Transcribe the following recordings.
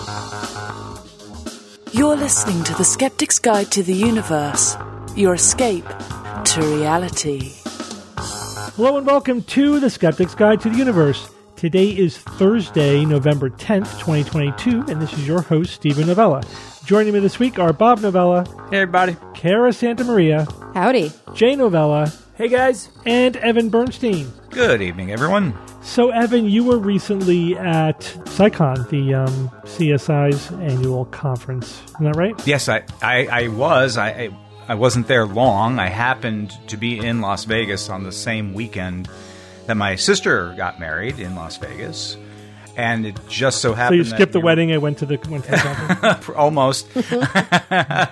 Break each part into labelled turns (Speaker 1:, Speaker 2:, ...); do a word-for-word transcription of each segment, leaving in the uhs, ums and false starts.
Speaker 1: You're listening to The Skeptic's Guide to the Universe, your escape to reality.
Speaker 2: Hello and welcome to The Skeptic's Guide to the Universe. Today is Thursday, November tenth, twenty twenty-two, and this is your host, Stephen Novella. Joining me this week are Bob Novella.
Speaker 3: Hey, everybody.
Speaker 2: Kara Santamaria.
Speaker 4: Howdy.
Speaker 2: Jay Novella.
Speaker 3: Hey, guys.
Speaker 2: And Evan Bernstein.
Speaker 5: Good evening, everyone.
Speaker 2: So, Evan, you were recently at SciCon, the um, C S I's annual conference. Isn't that right?
Speaker 5: Yes, I, I, I was. I, I I wasn't there long. I happened to be in Las Vegas on the same weekend that my sister got married in Las Vegas. And it just so happened
Speaker 2: So you skipped the wedding and went to the, went to the conference?
Speaker 5: Almost. uh,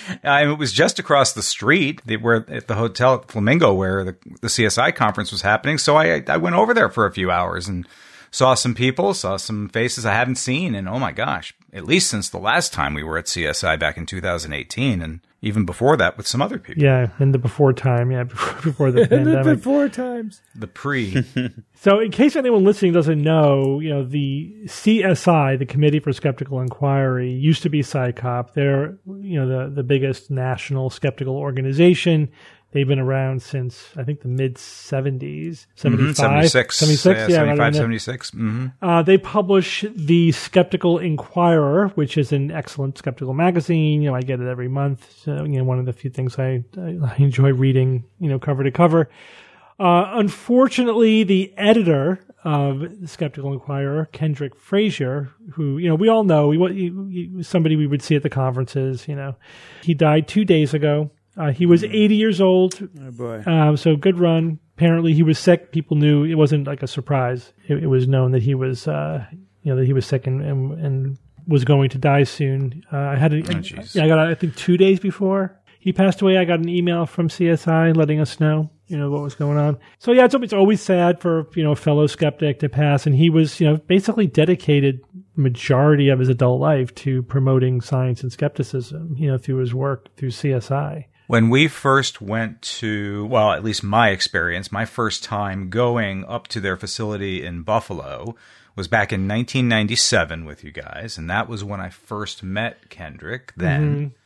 Speaker 5: it was just across the street. They were at the hotel at Flamingo where the, the C S I conference was happening. So I, I went over there for a few hours and saw some people, saw some faces I haven't seen. And oh my gosh, at least since the last time we were at C S I back in two thousand eighteen. And even before that with some other people.
Speaker 2: Yeah, in the before time. Yeah, before, before the pandemic.
Speaker 3: The before times.
Speaker 5: The pre.
Speaker 2: So in case anyone listening doesn't know, you know, the C S I, the Committee for Skeptical Inquiry, used to be SciCop. They're, you know, the, the biggest national skeptical organization. They've been around since, I think, the mid-seventies. seventy-five?
Speaker 5: Mm-hmm, seventy-six.
Speaker 2: seventy-six?
Speaker 5: Yeah,
Speaker 2: Yeah,
Speaker 5: seventy-five,
Speaker 2: right
Speaker 5: seventy-six. Mm-hmm.
Speaker 2: Uh, they publish the Skeptical Inquirer, which is an excellent skeptical magazine. You know, I get it every month. So, you know, one of the few things I, I enjoy reading, you know, cover to cover. Uh, unfortunately, the editor of the Skeptical Inquirer, Kendrick Frazier, who, you know, we all know, he, he was somebody we would see at the conferences, you know. He died two days ago. Uh, he was eighty years old.
Speaker 3: Oh, boy.
Speaker 2: Uh, so good run. Apparently he was sick. People knew. It wasn't like a surprise. It, it was known that he was, uh, you know, that he was sick and, and, and was going to die soon. Uh, I had a,
Speaker 5: Oh,
Speaker 2: I, yeah, I got, I think two days before he passed away, I got an email from C S I letting us know, you know, what was going on. So yeah, it's, it's always sad for, you know, a fellow skeptic to pass. And he was, you know, basically dedicated majority of his adult life to promoting science and skepticism, you know, through his work through C S I.
Speaker 5: When we first went to, well, at least my experience, my first time going up to their facility in Buffalo was back in nineteen ninety-seven with you guys. And that was when I first met Kendrick then. Mm-hmm.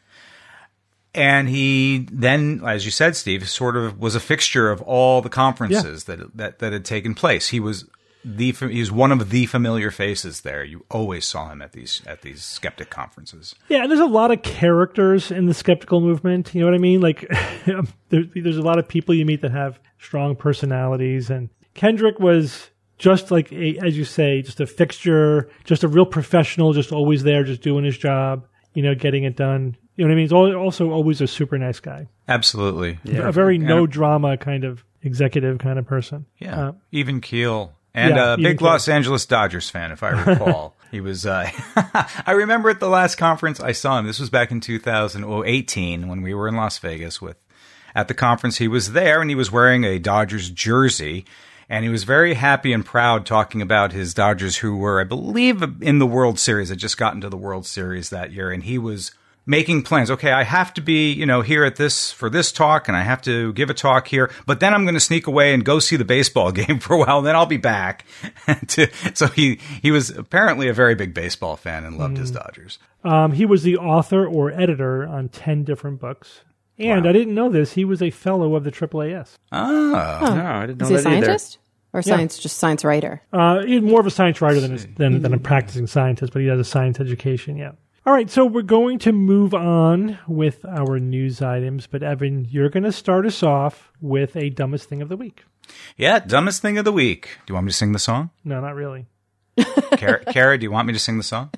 Speaker 5: And he then, as you said, Steve, sort of was a fixture of all the conferences yeah. that, that that had taken place. He was the he was one of the familiar faces there. You always saw him at these at these skeptic conferences.
Speaker 2: Yeah, and there's a lot of characters in the skeptical movement. You know what I mean? Like, there, there's a lot of people you meet that have strong personalities, and Kendrick was just like, a, as you say, just a fixture, just a real professional, just always there, just doing his job. You know, getting it done. You know what I mean? He's also always a super nice guy.
Speaker 5: Absolutely.
Speaker 2: Yeah. A very no drama kind of executive kind of person.
Speaker 5: Yeah. Uh, even keel. And
Speaker 2: yeah,
Speaker 5: a big Los Angeles Dodgers fan, if I recall. He was, uh, I remember at the last conference I saw him. This was back in two thousand eighteen when we were in Las Vegas with, at the conference. He was there and he was wearing a Dodgers jersey. And he was very happy and proud talking about his Dodgers, who were, I believe, in the World Series. Had just gotten to the World Series that year. And he was making plans. Okay, I have to be, you know, here at this for this talk, and I have to give a talk here. But then I'm going to sneak away and go see the baseball game for a while, and then I'll be back. to, so he he was apparently a very big baseball fan and loved mm. his Dodgers.
Speaker 2: Um, he was the author or editor on ten different books. And wow. I didn't know this. He was a fellow of the triple A S.
Speaker 5: Oh.
Speaker 4: oh.
Speaker 3: No, I didn't know
Speaker 4: Is he
Speaker 3: that
Speaker 4: a scientist?
Speaker 3: Either.
Speaker 4: Or science, yeah. just science writer?
Speaker 2: Uh, he's more of a science writer than a, than, than a practicing scientist, but he has a science education, yeah. All right, so we're going to move on with our news items, but Evan, you're going to start us off with a dumbest thing of the week.
Speaker 5: Yeah, dumbest thing of the week. Do you want me to sing the song?
Speaker 2: No, not really.
Speaker 5: Kara, Kara, do you want me to sing the song?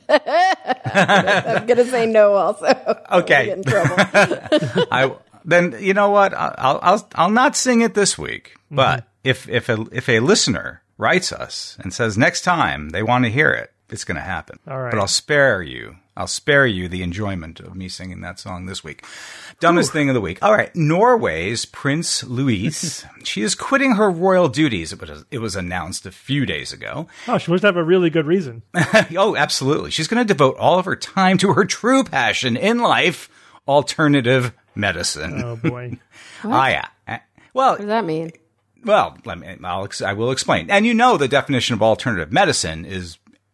Speaker 4: I'm going to say no also.
Speaker 5: Okay.
Speaker 4: Get in trouble.
Speaker 5: I, then, you know what? I'll, I'll, I'll not sing it this week, but mm-hmm. if, if a, if a listener writes us and says next time they want to hear it, it's going to happen.
Speaker 2: All right.
Speaker 5: But I'll spare you. I'll spare you the enjoyment of me singing that song this week. Dumbest Ooh. Thing of the week. All right. Norway's Prince Louise. She is quitting her royal duties. It was, it was announced a few days ago.
Speaker 2: Oh, she must have a really good reason.
Speaker 5: Oh, absolutely. She's going to devote all of her time to her true passion in life, alternative medicine.
Speaker 2: Oh, boy.
Speaker 5: Ah, yeah. Well,
Speaker 4: what does that mean?
Speaker 5: Well, let me, I'll, I will explain. And you know the definition of alternative medicine is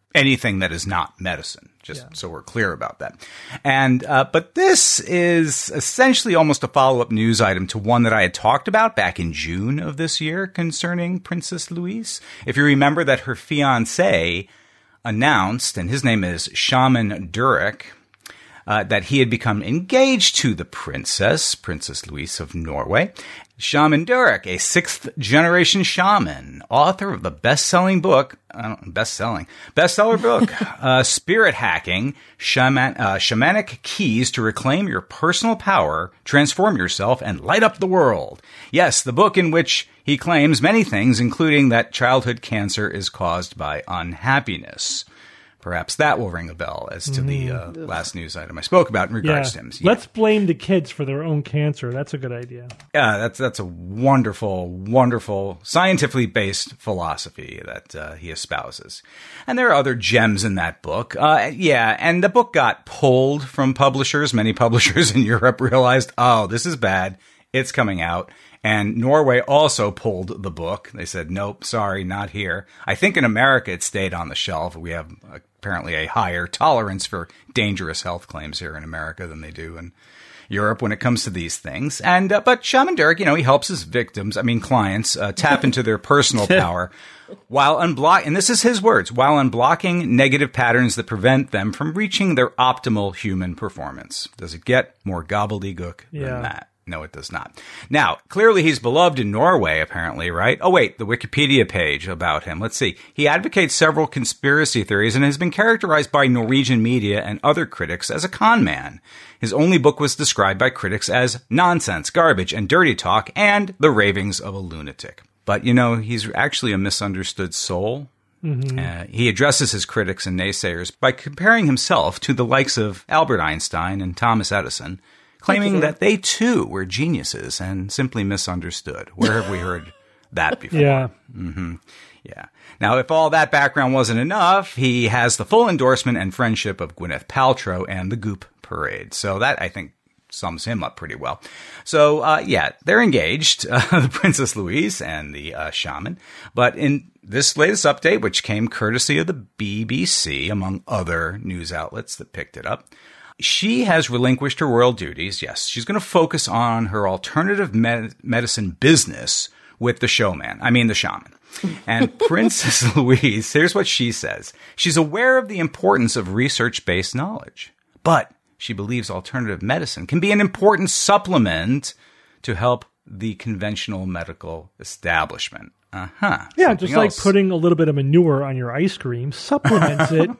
Speaker 5: anything that is not medicine, just
Speaker 2: Yeah.
Speaker 5: so we're clear about that. And, uh, but this is essentially almost a follow-up news item to one that I had talked about back in June of this year concerning Princess Louise. If you remember that her fiancé announced, and his name is Shaman Durek, uh, that he had become engaged to the princess, Princess Louise of Norway. Shaman Durek, a sixth-generation shaman, author of the best-selling book, uh, best-selling, bestseller book, uh, Spirit Hacking, shaman, uh, Shamanic Keys to Reclaim Your Personal Power, Transform Yourself, and Light Up the World. Yes, the book in which he claims many things, including that childhood cancer is caused by unhappiness. Perhaps that will ring a bell as to the uh, last news item I spoke about in regards
Speaker 2: Yeah.
Speaker 5: to him. Yeah.
Speaker 2: Let's blame the kids for their own cancer. That's a good idea.
Speaker 5: Yeah, that's that's a wonderful, wonderful, scientifically based philosophy that uh, he espouses. And there are other gems in that book. Uh, yeah, and the book got pulled from publishers. Many publishers in Europe realized, oh, this is bad. It's coming out. And Norway also pulled the book. They said, nope, sorry, not here. I think in America it stayed on the shelf. We have apparently a higher tolerance for dangerous health claims here in America than they do in Europe when it comes to these things. And uh, but Shaman Durek, you know, he helps his victims, I mean clients, uh, tap into their personal power while unblock, and this is his words, while unblocking negative patterns that prevent them from reaching their optimal human performance. Does it get more gobbledygook
Speaker 2: Yeah.
Speaker 5: than that? No, it does not. Now, clearly he's beloved in Norway, apparently, right? Oh, wait, the Wikipedia page about him. Let's see. He advocates several conspiracy theories and has been characterized by Norwegian media and other critics as a con man. His only book was described by critics as nonsense, garbage, and dirty talk, and the ravings of a lunatic. But, you know, he's actually a misunderstood soul. Mm-hmm. Uh, he addresses his critics and naysayers by comparing himself to the likes of Albert Einstein and Thomas Edison, claiming that they too were geniuses and simply misunderstood. Where have we heard that before?
Speaker 2: Yeah.
Speaker 5: Mm-hmm. Yeah. Now, if all that background wasn't enough, he has the full endorsement and friendship of Gwyneth Paltrow and the Goop Parade. So that, I think, sums him up pretty well. So, uh, yeah, they're engaged, uh, the Princess Louise and the uh, shaman. But in this latest update, which came courtesy of the B B C, among other news outlets that picked it up, she has relinquished her royal duties. Yes, she's going to focus on her alternative med- medicine business with the showman. I mean, the shaman. And Princess Louise, here's what she says. She's aware of the importance of research-based knowledge, but she believes alternative medicine can be an important supplement to help the conventional medical establishment. Uh-huh.
Speaker 2: Yeah,
Speaker 5: Something
Speaker 2: just like
Speaker 5: else.
Speaker 2: putting a little bit of manure on your ice cream supplements it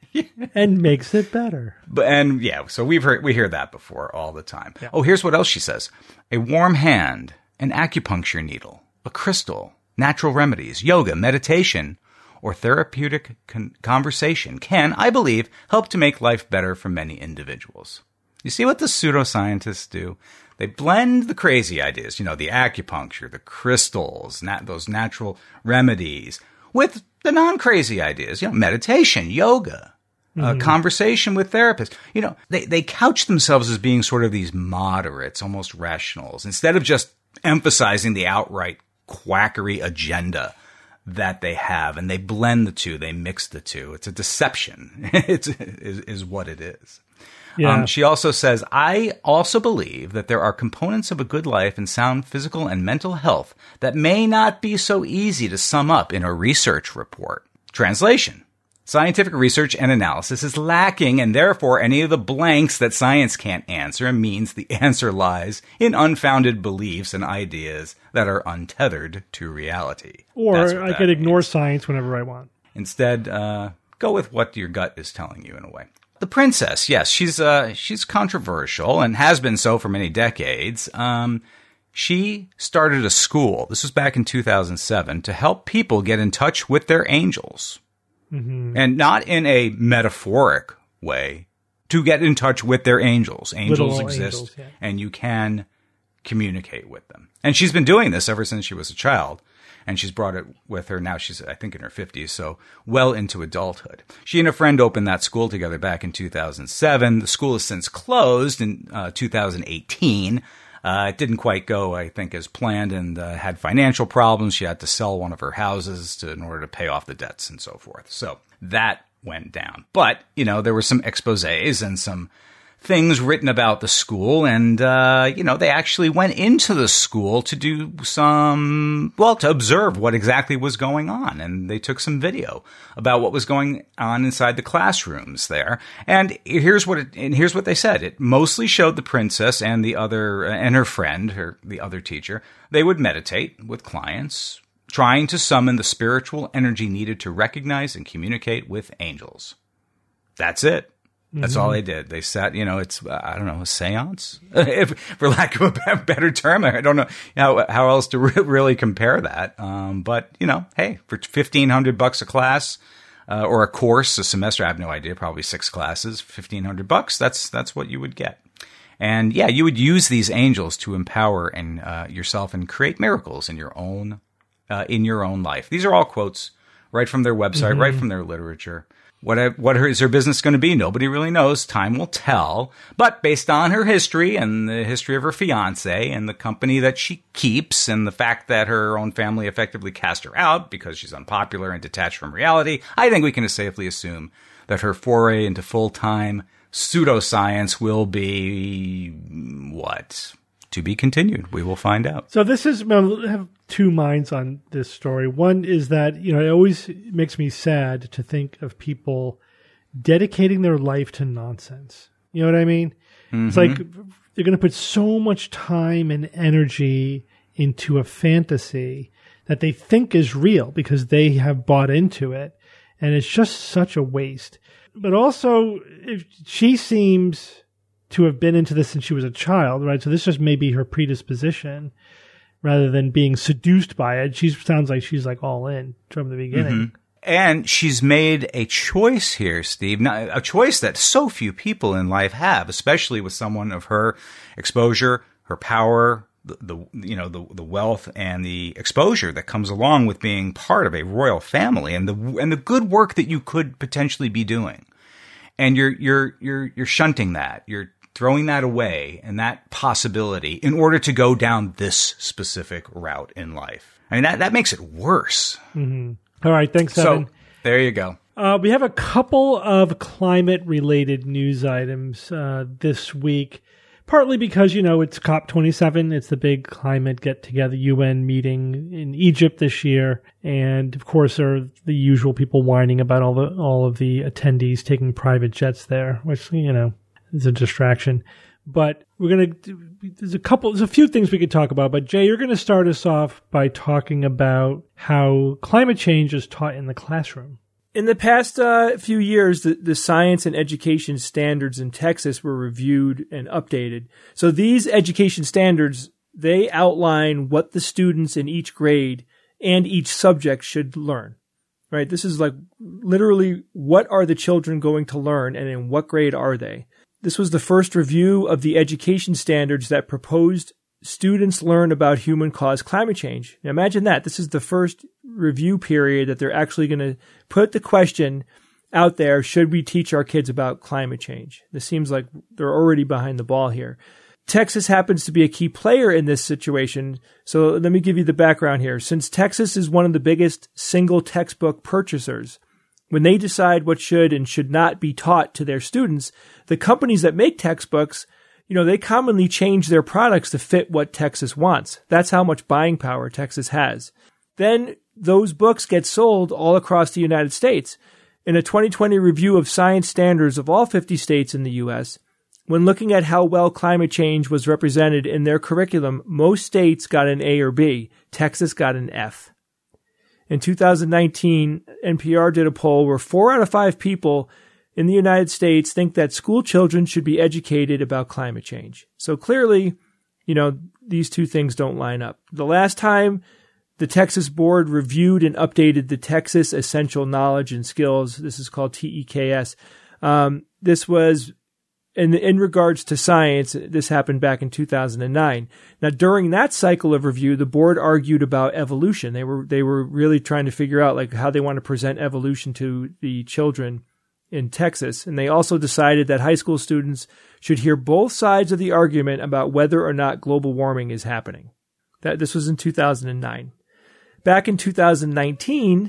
Speaker 2: and makes it better.
Speaker 5: But, and yeah, so we've heard, we hear that before all the time. Oh, here's what else she says. A warm hand, an acupuncture needle, a crystal, natural remedies, yoga, meditation, or therapeutic con- conversation can, I believe, help to make life better for many individuals. You see what the pseudoscientists do? They blend the crazy ideas, you know, the acupuncture, the crystals, nat- those natural remedies, with the non-crazy ideas, you know, meditation, yoga. Uh, conversation with therapists. You know, they, they couch themselves as being sort of these moderates, almost rationals, instead of just emphasizing the outright quackery agenda that they have. And they blend the two. They mix the two. It's a deception. It's is, is what it is.
Speaker 2: Yeah.
Speaker 5: Um, she also says, I also believe that there are components of a good life and sound physical and mental health that may not be so easy to sum up in a research report. Translation. Scientific research and analysis is lacking, and therefore any of the blanks that science can't answer means the answer lies in unfounded beliefs and ideas that are untethered to reality. That's
Speaker 2: Or
Speaker 5: what
Speaker 2: I
Speaker 5: that
Speaker 2: could ignore
Speaker 5: means.
Speaker 2: science whenever I want.
Speaker 5: Instead, uh, go with what your gut is telling you in a way. The princess, yes, she's uh, she's controversial and has been so for many decades. Um, she started a school, this was back in two thousand seven, to help people get in touch with their angels. Mm-hmm. And not in a metaphoric way, to get in touch with their angels. Angels
Speaker 2: Literal
Speaker 5: exist,
Speaker 2: angels, yeah.
Speaker 5: and you can communicate with them. And she's been doing this ever since she was a child. And she's brought it with her. Now she's, I think, in her fifties, so well into adulthood. She and a friend opened that school together back in two thousand seven. The school has since closed in uh, two thousand eighteen. Uh, it didn't quite go, I think, as planned, and uh, had financial problems. She had to sell one of her houses to, in order to pay off the debts and so forth. So that went down. But, you know, there were some exposés and some things written about the school, and, uh, you know, they actually went into the school to do some, well, to observe what exactly was going on. And they took some video about what was going on inside the classrooms there. And here's what it, and here's what they said. It mostly showed the princess and the other, and her friend, her, the other teacher. They would meditate with clients, trying to summon the spiritual energy needed to recognize and communicate with angels. That's it. That's all they did. They sat, you know, it's, uh, I don't know, a seance, if, for lack of a better term. I don't know how, how else to re- really compare that. Um, but, you know, hey, for fifteen hundred bucks a class, uh, or a course, a semester, I have no idea, probably six classes, fifteen hundred bucks, that's, that's what you would get. And yeah, you would use these angels to empower and, uh, yourself and create miracles in your own, uh, in your own life. These are all quotes right from their website, mm-hmm. right from their literature. What what is her business going to be? Nobody really knows. Time will tell. But based on her history and the history of her fiance and the company that she keeps and the fact that her own family effectively cast her out because she's unpopular and detached from reality, I think we can safely assume that her foray into full-time pseudoscience will be what? To be continued. We will find out.
Speaker 2: So this is, I have two minds on this story. One is that, you know, it always makes me sad to think of people dedicating their life to nonsense. You know what I mean? Mm-hmm. It's like they're going to put so much time and energy into a fantasy that they think is real because they have bought into it. And it's just such a waste. But also, if she seems to have been into this since she was a child, right? So this just may be her predisposition rather than being seduced by it. She sounds like she's like all in from the beginning.
Speaker 5: Mm-hmm. And she's made a choice here, Steve, now, a choice that so few people in life have, especially with someone of her exposure, her power, the, the you know, the, the wealth and the exposure that comes along with being part of a royal family and the, and the good work that you could potentially be doing. And you're, you're, you're, you're shunting that. You're throwing that away and that possibility in order to go down this specific route in life. I mean, that, that makes it worse.
Speaker 2: Mm-hmm. All right. Thanks, Evan.
Speaker 5: So, there you go.
Speaker 2: Uh, we have a couple of climate-related news items uh, this week, partly because, you know, it's COP twenty-seven. It's the big climate get-together U N meeting in Egypt this year. And, of course, there are the usual people whining about all the all of the attendees taking private jets there, which, you know, is a distraction. But we're going to, there's a couple, there's a few things we could talk about. But Jay, you're going to start us off by talking about how climate change is taught in the classroom.
Speaker 3: In the past uh, few years, the, the science and education standards in Texas were reviewed and updated. So these education standards, they outline what the students in each grade and each subject should learn. Right? This is like literally what are the children going to learn and in what grade are they? This was the first review of the education standards that proposed students learn about human-caused climate change. Now imagine that. This is the first review period that they're actually going to put the question out there, should we teach our kids about climate change? This seems like they're already behind the ball here. Texas happens to be a key player in this situation. So let me give you the background here. Since Texas is one of the biggest single textbook purchasers, when they decide what should and should not be taught to their students, the companies that make textbooks, you know, they commonly change their products to fit what Texas wants. That's how much buying power Texas has. Then those books get sold all across the United States. In a twenty twenty review of science standards of all fifty states in the U S, when looking at how well climate change was represented in their curriculum, most states got an A or B. Texas got an F. In two thousand nineteen, N P R did a poll where four out of five people in the United States think that school children should be educated about climate change. So clearly, you know, these two things don't line up. The last time the Texas board reviewed and updated the Texas Essential Knowledge and Skills, this is called T E K S, um, this was in, in regards to science, this happened back in two thousand nine. Now, during that cycle of review, the board argued about evolution. They were, they were really trying to figure out like how they want to present evolution to the children in Texas. And they also decided that high school students should hear both sides of the argument about whether or not global warming is happening. That this was in two thousand nine. Back in two thousand nineteen,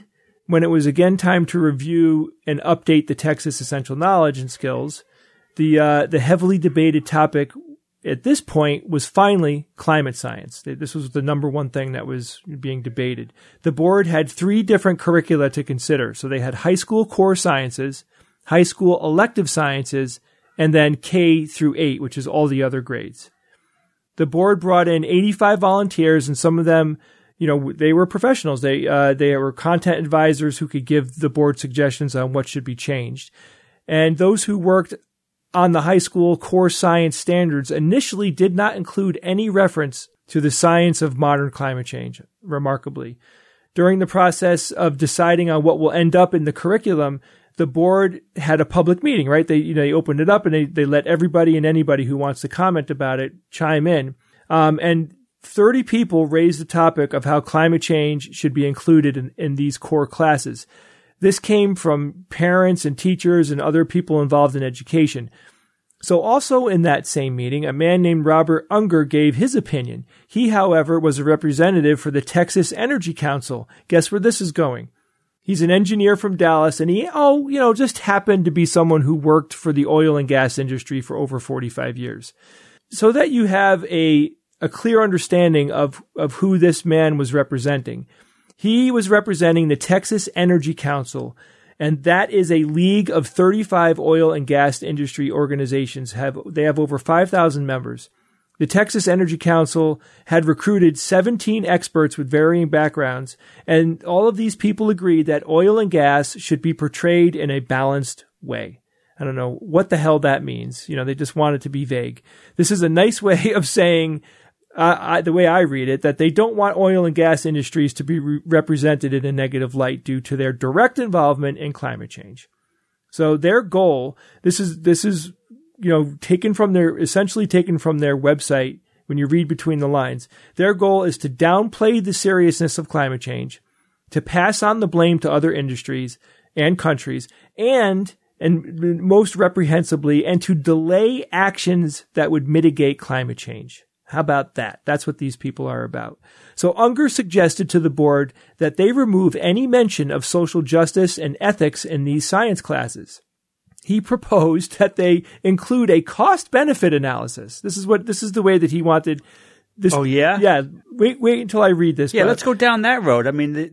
Speaker 3: when it was again time to review and update the Texas Essential Knowledge and Skills, the uh, the heavily debated topic at this point was finally climate science. This was the number one thing that was being debated. The board had three different curricula to consider. So they had high school core sciences, high school elective sciences, and then K through eight, which is all the other grades. The board brought in eighty-five volunteers, and some of them, you know, they were professionals. They uh, they were content advisors who could give the board suggestions on what should be changed. And those who worked on the high school core science standards initially did not include any reference to the science of modern climate change, remarkably. During the process of deciding on what will end up in the curriculum, the board had a public meeting, right? They, you know, they opened it up and they, they let everybody and anybody who wants to comment about it chime in. Um, and thirty people raised the topic of how climate change should be included in, in these core classes. This came from parents and teachers and other people involved in education. So also in that same meeting, a man named Robert Unger gave his opinion. He, however, was a representative for the Texas Energy Council. Guess where this is going? He's an engineer from Dallas, and he, oh, you know, just happened to be someone who worked for the oil and gas industry for over forty-five years. So that you have a, a clear understanding of, of who this man was representing. He was representing the Texas Energy Council, and that is a league of thirty-five oil and gas industry organizations. Have They have over five thousand members. The Texas Energy Council had recruited seventeen experts with varying backgrounds, and all of these people agreed that oil and gas should be portrayed in a balanced way. I don't know what the hell that means. You know, they just want it to be vague. This is a nice way of saying, uh, I, the way I read it, that they don't want oil and gas industries to be re- represented in a negative light due to their direct involvement in climate change. So their goal, this is, this is, you know, taken from their, essentially taken from their website when you read between the lines. Their goal is to downplay the seriousness of climate change, to pass on the blame to other industries and countries, and, and most reprehensibly, and to delay actions that would mitigate climate change. How about that? That's what these people are about. So Unger suggested to the board that they remove any mention of social justice and ethics in these science classes. He proposed that they include a cost-benefit analysis. This is what this is the way that he wanted this.
Speaker 6: Oh yeah,
Speaker 3: yeah. Wait, wait until I read this.
Speaker 6: Yeah,
Speaker 3: but,
Speaker 6: let's go down that road. I mean, the,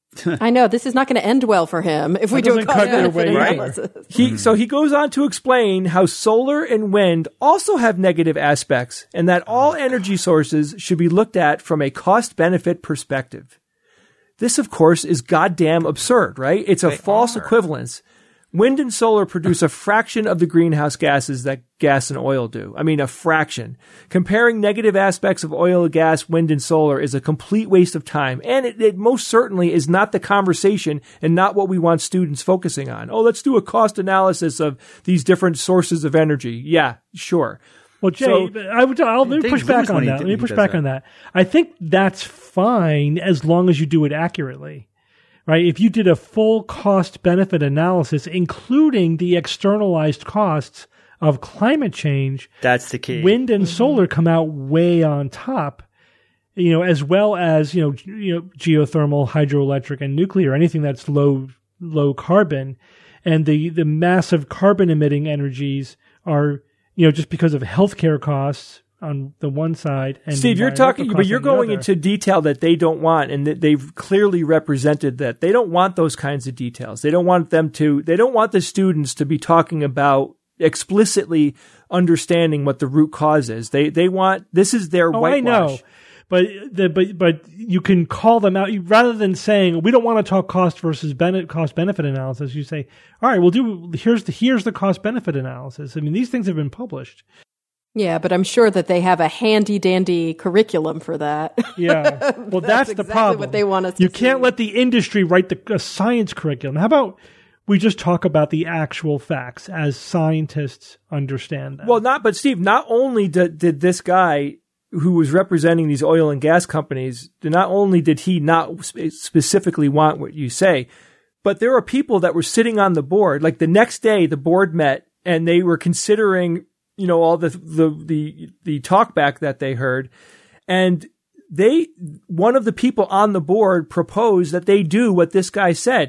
Speaker 4: I know this is not going to end well for him if we
Speaker 2: That
Speaker 4: do a
Speaker 2: doesn't cut their
Speaker 4: cost-benefit
Speaker 2: way
Speaker 4: analysis.
Speaker 3: he so he goes on to explain how solar and wind also have negative aspects, and that all energy sources should be looked at from a cost-benefit perspective. This, of course, is goddamn absurd, right? It's a
Speaker 5: They
Speaker 3: false
Speaker 5: are.
Speaker 3: equivalence. Wind and solar produce a fraction of the greenhouse gases that gas and oil do. I mean, a fraction. Comparing negative aspects of oil, gas, wind, and solar is a complete waste of time. And it, it most certainly is not the conversation and not what we want students focusing on. Oh, let's do a cost analysis of these different sources of energy. Yeah, sure.
Speaker 2: Well, Jay,
Speaker 3: So-
Speaker 2: I would. I'll, let me
Speaker 6: They
Speaker 2: push
Speaker 6: lose
Speaker 2: back
Speaker 6: when
Speaker 2: on
Speaker 6: he
Speaker 2: that.
Speaker 6: d-
Speaker 2: Let me
Speaker 6: he
Speaker 2: push
Speaker 6: does
Speaker 2: back
Speaker 6: that.
Speaker 2: on that. I think that's fine as long as you do it accurately, right? If you did a full cost-benefit analysis, including the externalized costs of climate change,
Speaker 6: that's the key.
Speaker 2: wind and solar come out way on top. You know, as well as you know, g- you know, geothermal, hydroelectric, and nuclear, anything that's low low carbon, and the the massive carbon emitting energies are, you know, just because of healthcare costs on the one side. And
Speaker 3: Steve, you're
Speaker 2: environmental
Speaker 3: talking,
Speaker 2: costs
Speaker 3: but you're
Speaker 2: on the
Speaker 3: going
Speaker 2: other.
Speaker 3: into detail that they don't want, and that they've clearly represented that they don't want those kinds of details. They don't want them to, they don't want the students to be talking about explicitly understanding what the root cause is. They, they want, this is their
Speaker 2: Oh,
Speaker 3: whitewash.
Speaker 2: I know. But the but but you can call them out. You, rather than saying we don't want to talk cost versus benefit, cost benefit analysis, you say, all right, we'll do. Here's the here's the cost benefit analysis. I mean, these things have been published.
Speaker 4: Yeah, but I'm sure that they have a handy dandy curriculum for that.
Speaker 2: Yeah. Well, that's, the
Speaker 4: exactly
Speaker 2: problem.
Speaker 4: what they want us to
Speaker 2: You can't
Speaker 4: see.
Speaker 2: let the industry write the a science curriculum. How about we just talk about the actual facts as scientists understand them?
Speaker 3: Well, not, but Steve, not only did, did this guy who was representing these oil and gas companies, not only did he not sp- specifically want what you say, but there are people that were sitting on the board. Like the next day, the board met and they were considering, you know, all the, the, the, the talkback that they heard. And they, one of the people on the board proposed that they do what this guy said.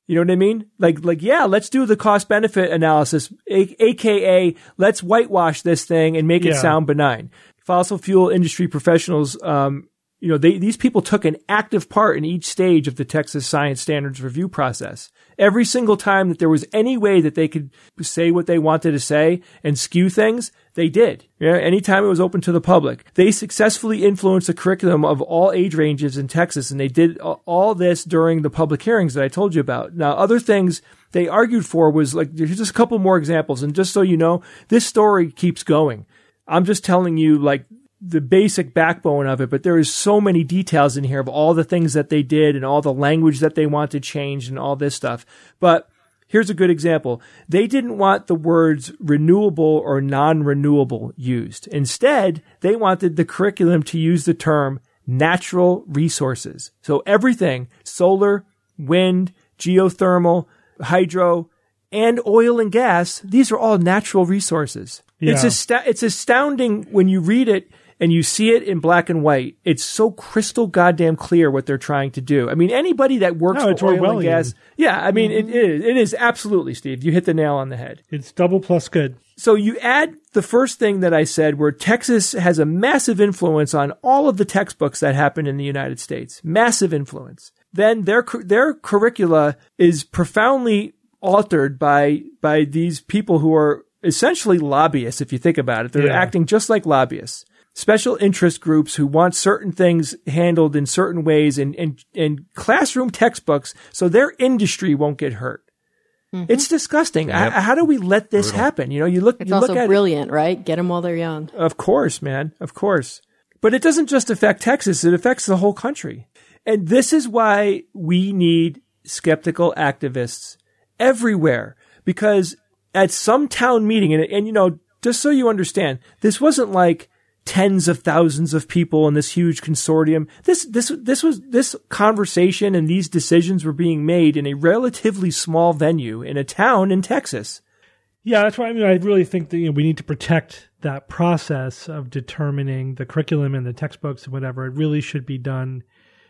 Speaker 3: You know what I mean? Like, like, yeah, let's do the cost benefit analysis, a- aka let's whitewash this thing and make it
Speaker 2: Yeah.
Speaker 3: sound benign. Fossil fuel industry professionals, um, you know, they, these people took an active part in each stage of the Texas Science Standards review process. Every single time that there was any way that they could say what they wanted to say and skew things, they did. Yeah, anytime it was open to the public. They successfully influenced the curriculum of all age ranges in Texas, and they did all this during the public hearings that I told you about. Now, other things they argued for was like, here's just a couple more examples, and just so you know, this story keeps going. I'm just telling you, like, the basic backbone of it, but there is so many details in here of all the things that they did and all the language that they want to change and all this stuff. But here's a good example. They didn't want the words renewable or non-renewable used. Instead, they wanted the curriculum to use the term natural resources. So everything, solar, wind, geothermal, hydro, and oil and gas, these are all natural resources.
Speaker 2: Yeah.
Speaker 3: It's ast- it's astounding when you read it and you see it in black and white. It's so crystal goddamn clear what they're trying to do. I mean, anybody that works
Speaker 2: No, it's
Speaker 3: for oil
Speaker 2: Orwellian.
Speaker 3: and gas, yeah, I mean, it is. It is absolutely, Steve. You hit the nail on the head.
Speaker 2: It's double plus good.
Speaker 3: So you add the first thing that I said, where Texas has a massive influence on all of the textbooks that happen in the United States. Massive influence. Then their their curricula is profoundly altered by by these people who are essentially lobbyists, if you think about it. They're
Speaker 2: Yeah.
Speaker 3: acting just like lobbyists. Special interest groups who want certain things handled in certain ways in, in, in classroom textbooks so their industry won't get hurt. Mm-hmm. It's disgusting.
Speaker 5: Yep.
Speaker 3: How, how do we let this
Speaker 5: Brutal.
Speaker 3: happen? You know, you look,
Speaker 4: It's
Speaker 3: you
Speaker 4: also
Speaker 3: look at
Speaker 4: brilliant, right? Get them while they're young.
Speaker 3: Of course, man. Of course. But it doesn't just affect Texas. It affects the whole country. And this is why we need skeptical activists everywhere, because at some town meeting, and, and you know, just so you understand, this wasn't like tens of thousands of people in this huge consortium. This, this, this was, this conversation and these decisions were being made in a relatively small venue in a town in Texas.
Speaker 2: Yeah, that's why I mean I really think that you know we need to protect that process of determining the curriculum and the textbooks and whatever. It really should be done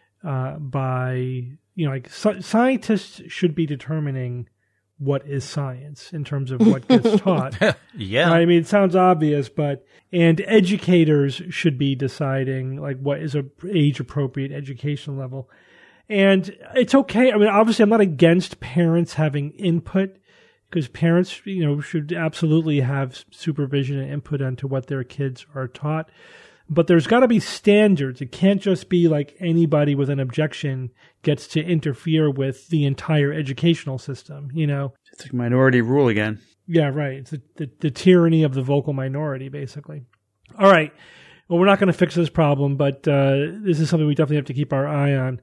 Speaker 2: uh, by you know like sci- scientists should be determining what is science in terms of what gets taught.
Speaker 5: Yeah.
Speaker 2: I mean, it sounds obvious, but and educators should be deciding like what is a age appropriate education level. And it's okay. I mean, obviously, I'm not against parents having input, because parents, you know, should absolutely have supervision and input onto what their kids are taught. But there's got to be standards. It can't just be like anybody with an objection gets to interfere with the entire educational system, you know?
Speaker 6: It's like minority rule again.
Speaker 2: Yeah, right. It's the, the, the tyranny of the vocal minority, basically. All right. Well, we're not going to fix this problem, but uh, this is something we definitely have to keep our eye on.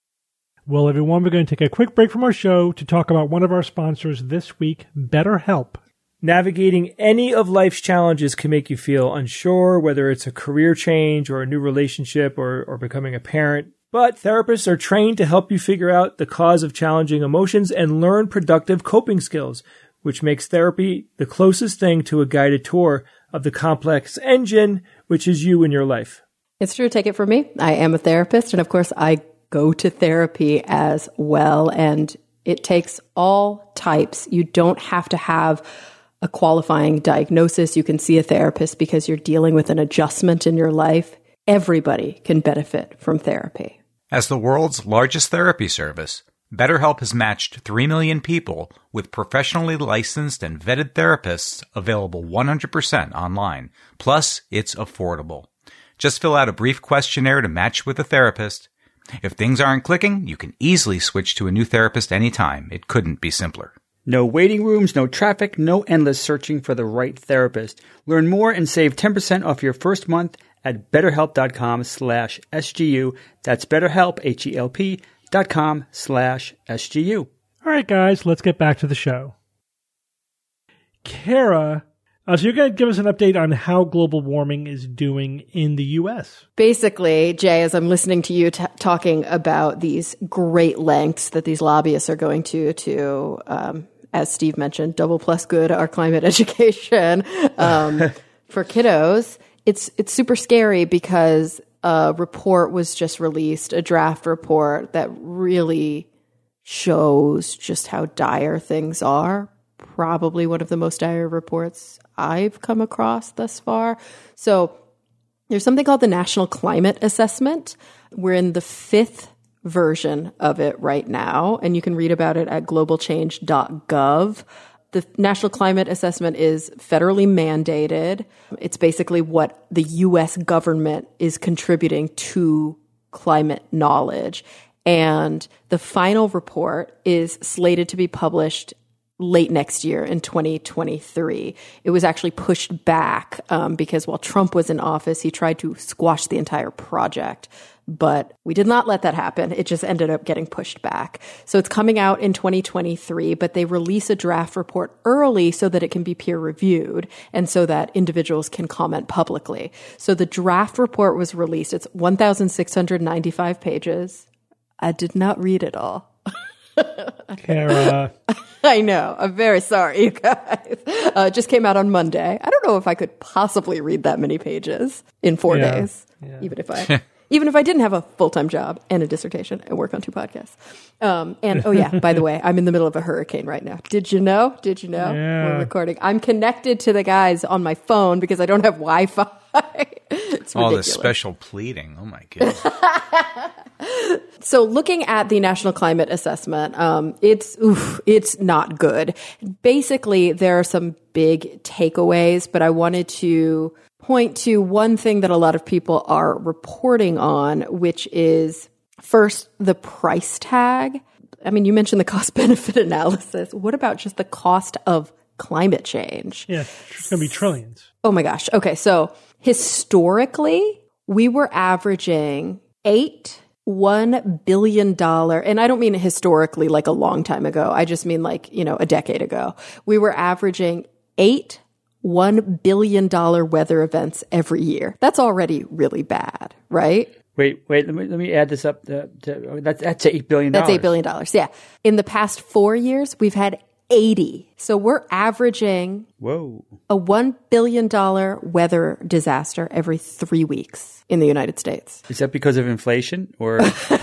Speaker 2: Well, everyone, we're going to take a quick break from our show to talk about one of our sponsors this week, BetterHelp.
Speaker 3: Navigating any of life's challenges can make you feel unsure, whether it's a career change or a new relationship or, or becoming a parent. But therapists are trained to help you figure out the cause of challenging emotions and learn productive coping skills, which makes therapy the closest thing to a guided tour of the complex engine, which is you in your life.
Speaker 4: It's true. Take it from me. I am a therapist. And of course, I go to therapy as well. And it takes all types. You don't have to have a qualifying diagnosis. You can see a therapist because you're dealing with an adjustment in your life. Everybody can benefit from therapy.
Speaker 5: As the world's largest therapy service, BetterHelp has matched three million people with professionally licensed and vetted therapists available one hundred percent online. Plus, it's affordable. Just fill out a brief questionnaire to match with a therapist. If things aren't clicking, you can easily switch to a new therapist anytime. It couldn't be simpler.
Speaker 6: No waiting rooms, no traffic, no endless searching for the right therapist. Learn more and save ten percent off your first month at betterhelp.com slash SGU. That's betterhelp, H E L P dot com slash SGU.
Speaker 2: All right, guys, let's get back to the show. Kara, uh, so you're going to give us an update on how global warming is doing in the U S.
Speaker 4: Basically, Jay, as I'm listening to you t- talking about these great lengths that these lobbyists are going to, to, um, as Steve mentioned, double plus good, our climate education, um, for kiddos, it's, it's super scary because a report was just released, a draft report that really shows just how dire things are. Probably one of the most dire reports I've come across thus far. So there's something called the National Climate Assessment. We're in the fifth version of it right now, and you can read about it at global change dot gov. The National Climate Assessment is federally mandated. It's basically what the U S government is contributing to climate knowledge. And the final report is slated to be published late next year in twenty twenty-three. It was actually pushed back um, because while Trump was in office, he tried to squash the entire project. But we did not let that happen. It just ended up getting pushed back. So it's coming out in twenty twenty-three, but they release a draft report early so that it can be peer reviewed and so that individuals can comment publicly. So the draft report was released. It's one thousand six hundred ninety-five pages. I did not read it all.
Speaker 2: Kara.
Speaker 4: I know. I'm very sorry, you guys. Uh, it just came out on Monday. I don't know if I could possibly read that many pages in four
Speaker 2: Yeah.
Speaker 4: days,
Speaker 2: Yeah.
Speaker 4: even if I... Even if I didn't have a full-time job and a dissertation and work on two podcasts. Um, and, oh yeah, by the way, I'm in the middle of a hurricane right now. Did you know? Did you know?
Speaker 2: Yeah.
Speaker 4: We're recording. I'm connected to the guys on my phone because I don't have Wi-Fi. It's
Speaker 5: All
Speaker 4: ridiculous.
Speaker 5: this special pleading. Oh, my goodness.
Speaker 4: So looking at the National Climate Assessment, um, it's oof, it's not good. Basically, there are some big takeaways, but I wanted to point to one thing that a lot of people are reporting on, which is first the price tag. I mean, you mentioned the cost benefit analysis. What about just the cost of climate change?
Speaker 2: Yeah, it's going to be trillions.
Speaker 4: Oh my gosh. Okay. So historically, we were averaging eight one billion dollars, and I don't mean historically like a long time ago. I just mean like, you know, a decade ago. We were averaging eight one billion dollars weather events every year. That's already really bad, right?
Speaker 6: Wait, wait. Let me let me add this up. To, to, that's that's eight billion dollars.
Speaker 4: That's eight billion dollars. Yeah. In the past four years, we've had eighty. So we're averaging
Speaker 6: Whoa.
Speaker 4: a one billion dollars weather disaster every three weeks in the United States.
Speaker 6: Is that because of inflation or?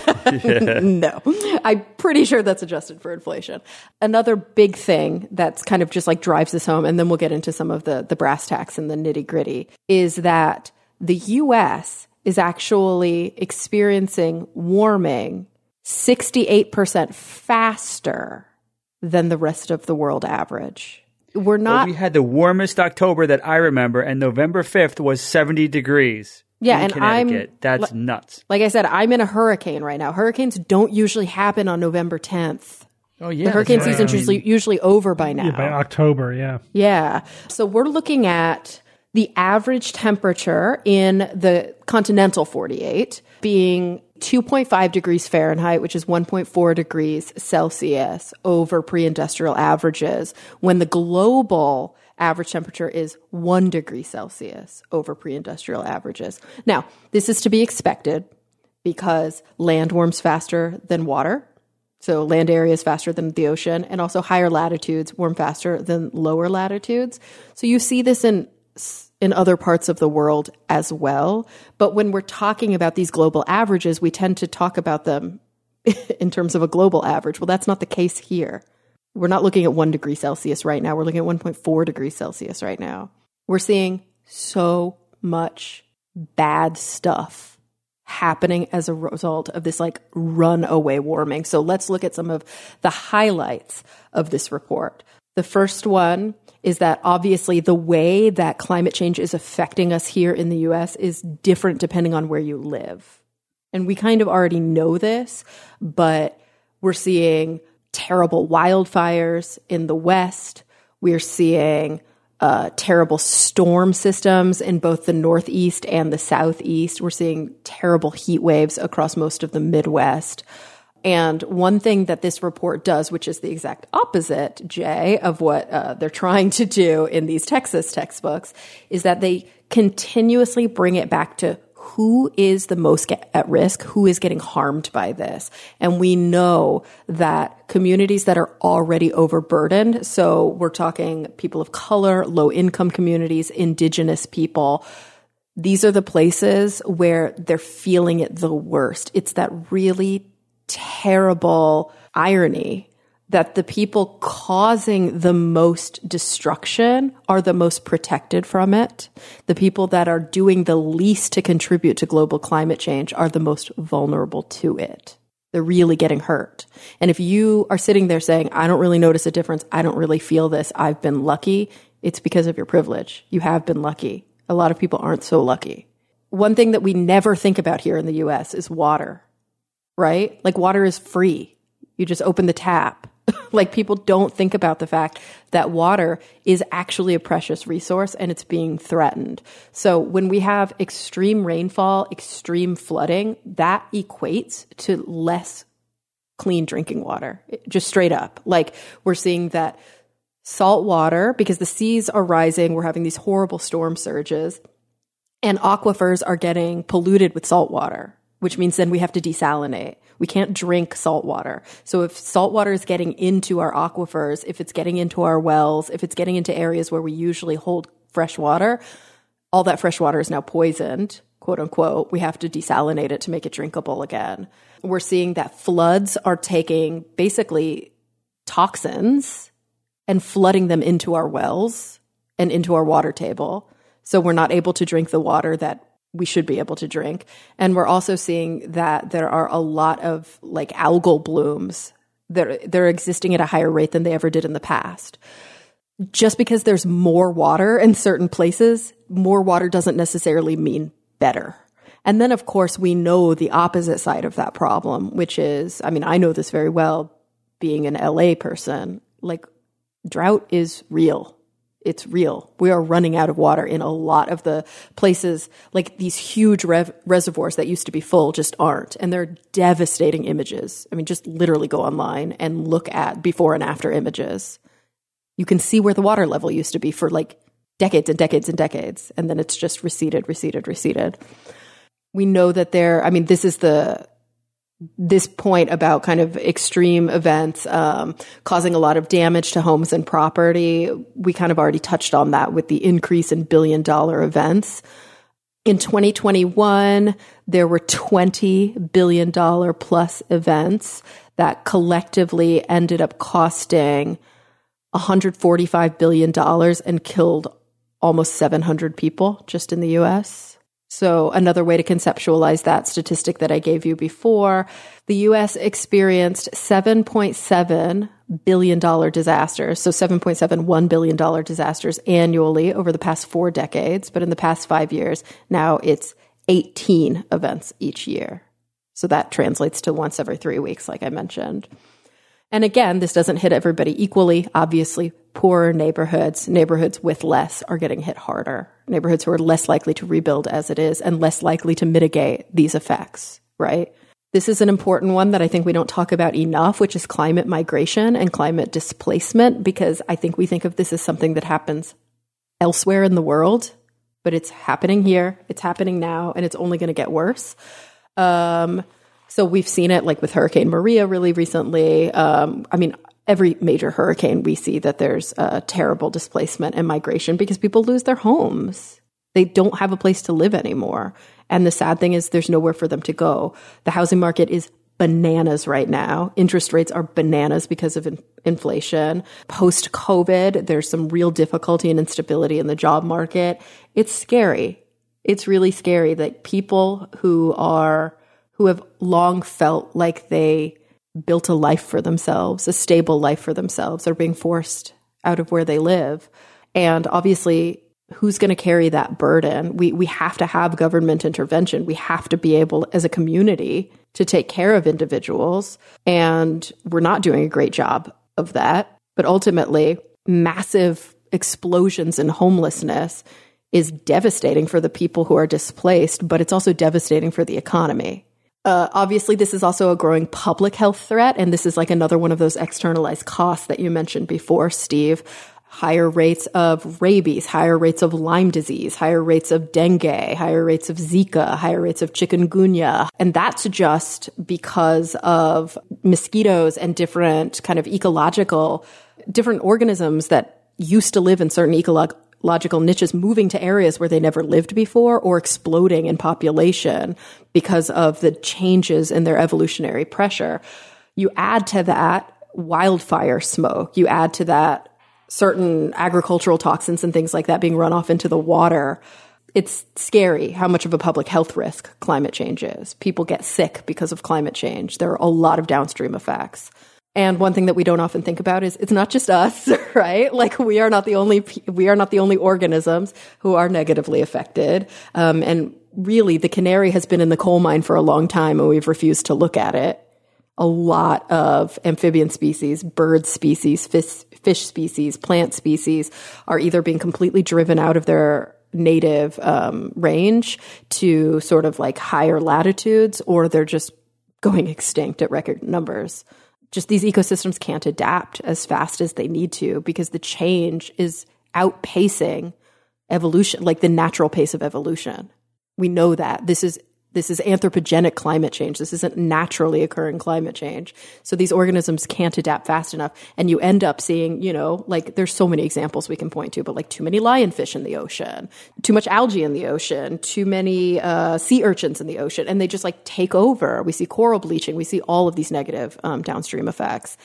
Speaker 4: No, I'm pretty sure that's adjusted for inflation. Another big thing that's kind of just like drives this home, and then we'll get into some of the, the brass tacks and the nitty gritty, is that the U S is actually experiencing warming sixty-eight percent faster than the rest of the world average. We're not.
Speaker 6: Well, we had the warmest October that I remember, and November fifth was seventy degrees.
Speaker 4: Yeah,
Speaker 6: in
Speaker 4: and
Speaker 6: Connecticut.
Speaker 4: I'm
Speaker 6: That's
Speaker 4: li-
Speaker 6: nuts.
Speaker 4: Like I said, I'm in a hurricane right now. Hurricanes don't usually happen on November tenth.
Speaker 6: Oh yeah,
Speaker 4: The hurricane
Speaker 6: that's right.
Speaker 4: season's usually usually over by now.
Speaker 2: Yeah, by October, yeah.
Speaker 4: Yeah. So we're looking at the average temperature in the continental forty-eight being two point five degrees Fahrenheit, which is one point four degrees Celsius over pre-industrial averages, when the global average temperature is one degree Celsius over pre-industrial averages. Now, this is to be expected because land warms faster than water. So land areas faster than the ocean, and also higher latitudes warm faster than lower latitudes. So you see this in in other parts of the world as well. But when we're talking about these global averages, we tend to talk about them in terms of a global average. Well, that's not the case here. We're not looking at one degree Celsius right now. We're looking at one point four degrees Celsius right now. We're seeing so much bad stuff happening as a result of this like runaway warming. So let's look at some of the highlights of this report. The first one is that obviously the way that climate change is affecting us here in the U S is different depending on where you live. And we kind of already know this, but we're seeing terrible wildfires in the West. We're seeing uh, terrible storm systems in both the Northeast and the Southeast. We're seeing terrible heat waves across most of the Midwest. And one thing that this report does, which is the exact opposite, Jay, of what uh, they're trying to do in these Texas textbooks, is that they continuously bring it back to who is the most get at risk, who is getting harmed by this. And we know that communities that are already overburdened, so we're talking people of color, low-income communities, indigenous people, these are the places where they're feeling it the worst. It's that really terrible irony that the people causing the most destruction are the most protected from it. The people that are doing the least to contribute to global climate change are the most vulnerable to it. They're really getting hurt. And if you are sitting there saying, I don't really notice a difference, I don't really feel this, I've been lucky, it's because of your privilege. You have been lucky. A lot of people aren't so lucky. One thing that we never think about here in the U S is water, right? Like water is free. You just open the tap. Like people don't think about the fact that water is actually a precious resource and it's being threatened. So when we have extreme rainfall, extreme flooding, that equates to less clean drinking water, just straight up. Like we're seeing that salt water, because the seas are rising, we're having these horrible storm surges, and aquifers are getting polluted with salt water, which means then we have to desalinate. We can't drink salt water. So if salt water is getting into our aquifers, if it's getting into our wells, if it's getting into areas where we usually hold fresh water, all that fresh water is now poisoned, quote unquote. We have to desalinate it to make it drinkable again. We're seeing that floods are taking basically toxins and flooding them into our wells and into our water table. So we're not able to drink the water that we should be able to drink. And we're also seeing that there are a lot of like algal blooms that they're existing at a higher rate than they ever did in the past. Just because there's more water in certain places, more water doesn't necessarily mean better. And then, of course, we know the opposite side of that problem, which is, I mean, I know this very well being an L A person, like drought is real. It's real. We are running out of water in a lot of the places, like these huge rev- reservoirs that used to be full just aren't. And they're devastating images. I mean, just literally go online and look at before and after images. You can see where the water level used to be for like decades and decades and decades. And then it's just receded, receded, receded. We know that there, I mean, this is the, this point about kind of extreme events um, causing a lot of damage to homes and property. We kind of already touched on that with the increase in billion dollar events. In twenty twenty-one, there were twenty billion dollars plus events that collectively ended up costing one hundred forty-five billion dollars and killed almost seven hundred people just in the U S. So another way to conceptualize that statistic that I gave you before, the U S experienced seven point seven billion dollars disasters, so seven point seven one billion dollars disasters annually over the past four decades. But in the past five years, now it's eighteen events each year. So that translates to once every three weeks, like I mentioned. And again, this doesn't hit everybody equally. Obviously, poorer neighborhoods, neighborhoods with less are getting hit harder. Neighborhoods who are less likely to rebuild as it is and less likely to mitigate these effects, right? This is an important one that I think we don't talk about enough, which is climate migration and climate displacement, because I think we think of this as something that happens elsewhere in the world, but it's happening here, it's happening now, and it's only going to get worse. Um, so we've seen it like with Hurricane Maria really recently. Um, I mean, every major hurricane, we see that there's a terrible displacement and migration because people lose their homes. They don't have a place to live anymore. And the sad thing is there's nowhere for them to go. The housing market is bananas right now. Interest rates are bananas because of in- inflation. Post-COVID, there's some real difficulty and instability in the job market. It's scary. It's really scary that people who are, who have long felt like they built a life for themselves, a stable life for themselves, are being forced out of where they live. And obviously, who's going to carry that burden? We we have to have government intervention. We have to be able, as a community, to take care of individuals. And we're not doing a great job of that. But ultimately, massive explosions in homelessness is devastating for the people who are displaced, but it's also devastating for the economy. Uh, obviously, this is also a growing public health threat, and this is like another one of those externalized costs that you mentioned before, Steve. Higher rates of rabies, higher rates of Lyme disease, higher rates of dengue, higher rates of Zika, higher rates of chikungunya. And that's just because of mosquitoes and different kind of ecological, different organisms that used to live in certain ecological logical niches moving to areas where they never lived before or exploding in population because of the changes in their evolutionary pressure. You add to that wildfire smoke. You add to that certain agricultural toxins and things like that being run off into the water. It's scary how much of a public health risk climate change is. People get sick because of climate change. There are a lot of downstream effects. And one thing that we don't often think about is it's not just us, right? Like we are not the only we are not the only organisms who are negatively affected. Um, and really, the canary has been in the coal mine for a long time, and we've refused to look at it. A lot of amphibian species, bird species, fish, fish species, plant species are either being completely driven out of their native um, range to sort of like higher latitudes, or they're just going extinct at record numbers. Just these ecosystems can't adapt as fast as they need to because the change is outpacing evolution, like the natural pace of evolution. We know that this is this is anthropogenic climate change. This isn't naturally occurring climate change. So these organisms can't adapt fast enough. And you end up seeing, you know, like there's so many examples we can point to, but like too many lionfish in the ocean, too much algae in the ocean, too many uh, sea urchins in the ocean. And they just like take over. We see coral bleaching. We see all of these negative um, downstream effects.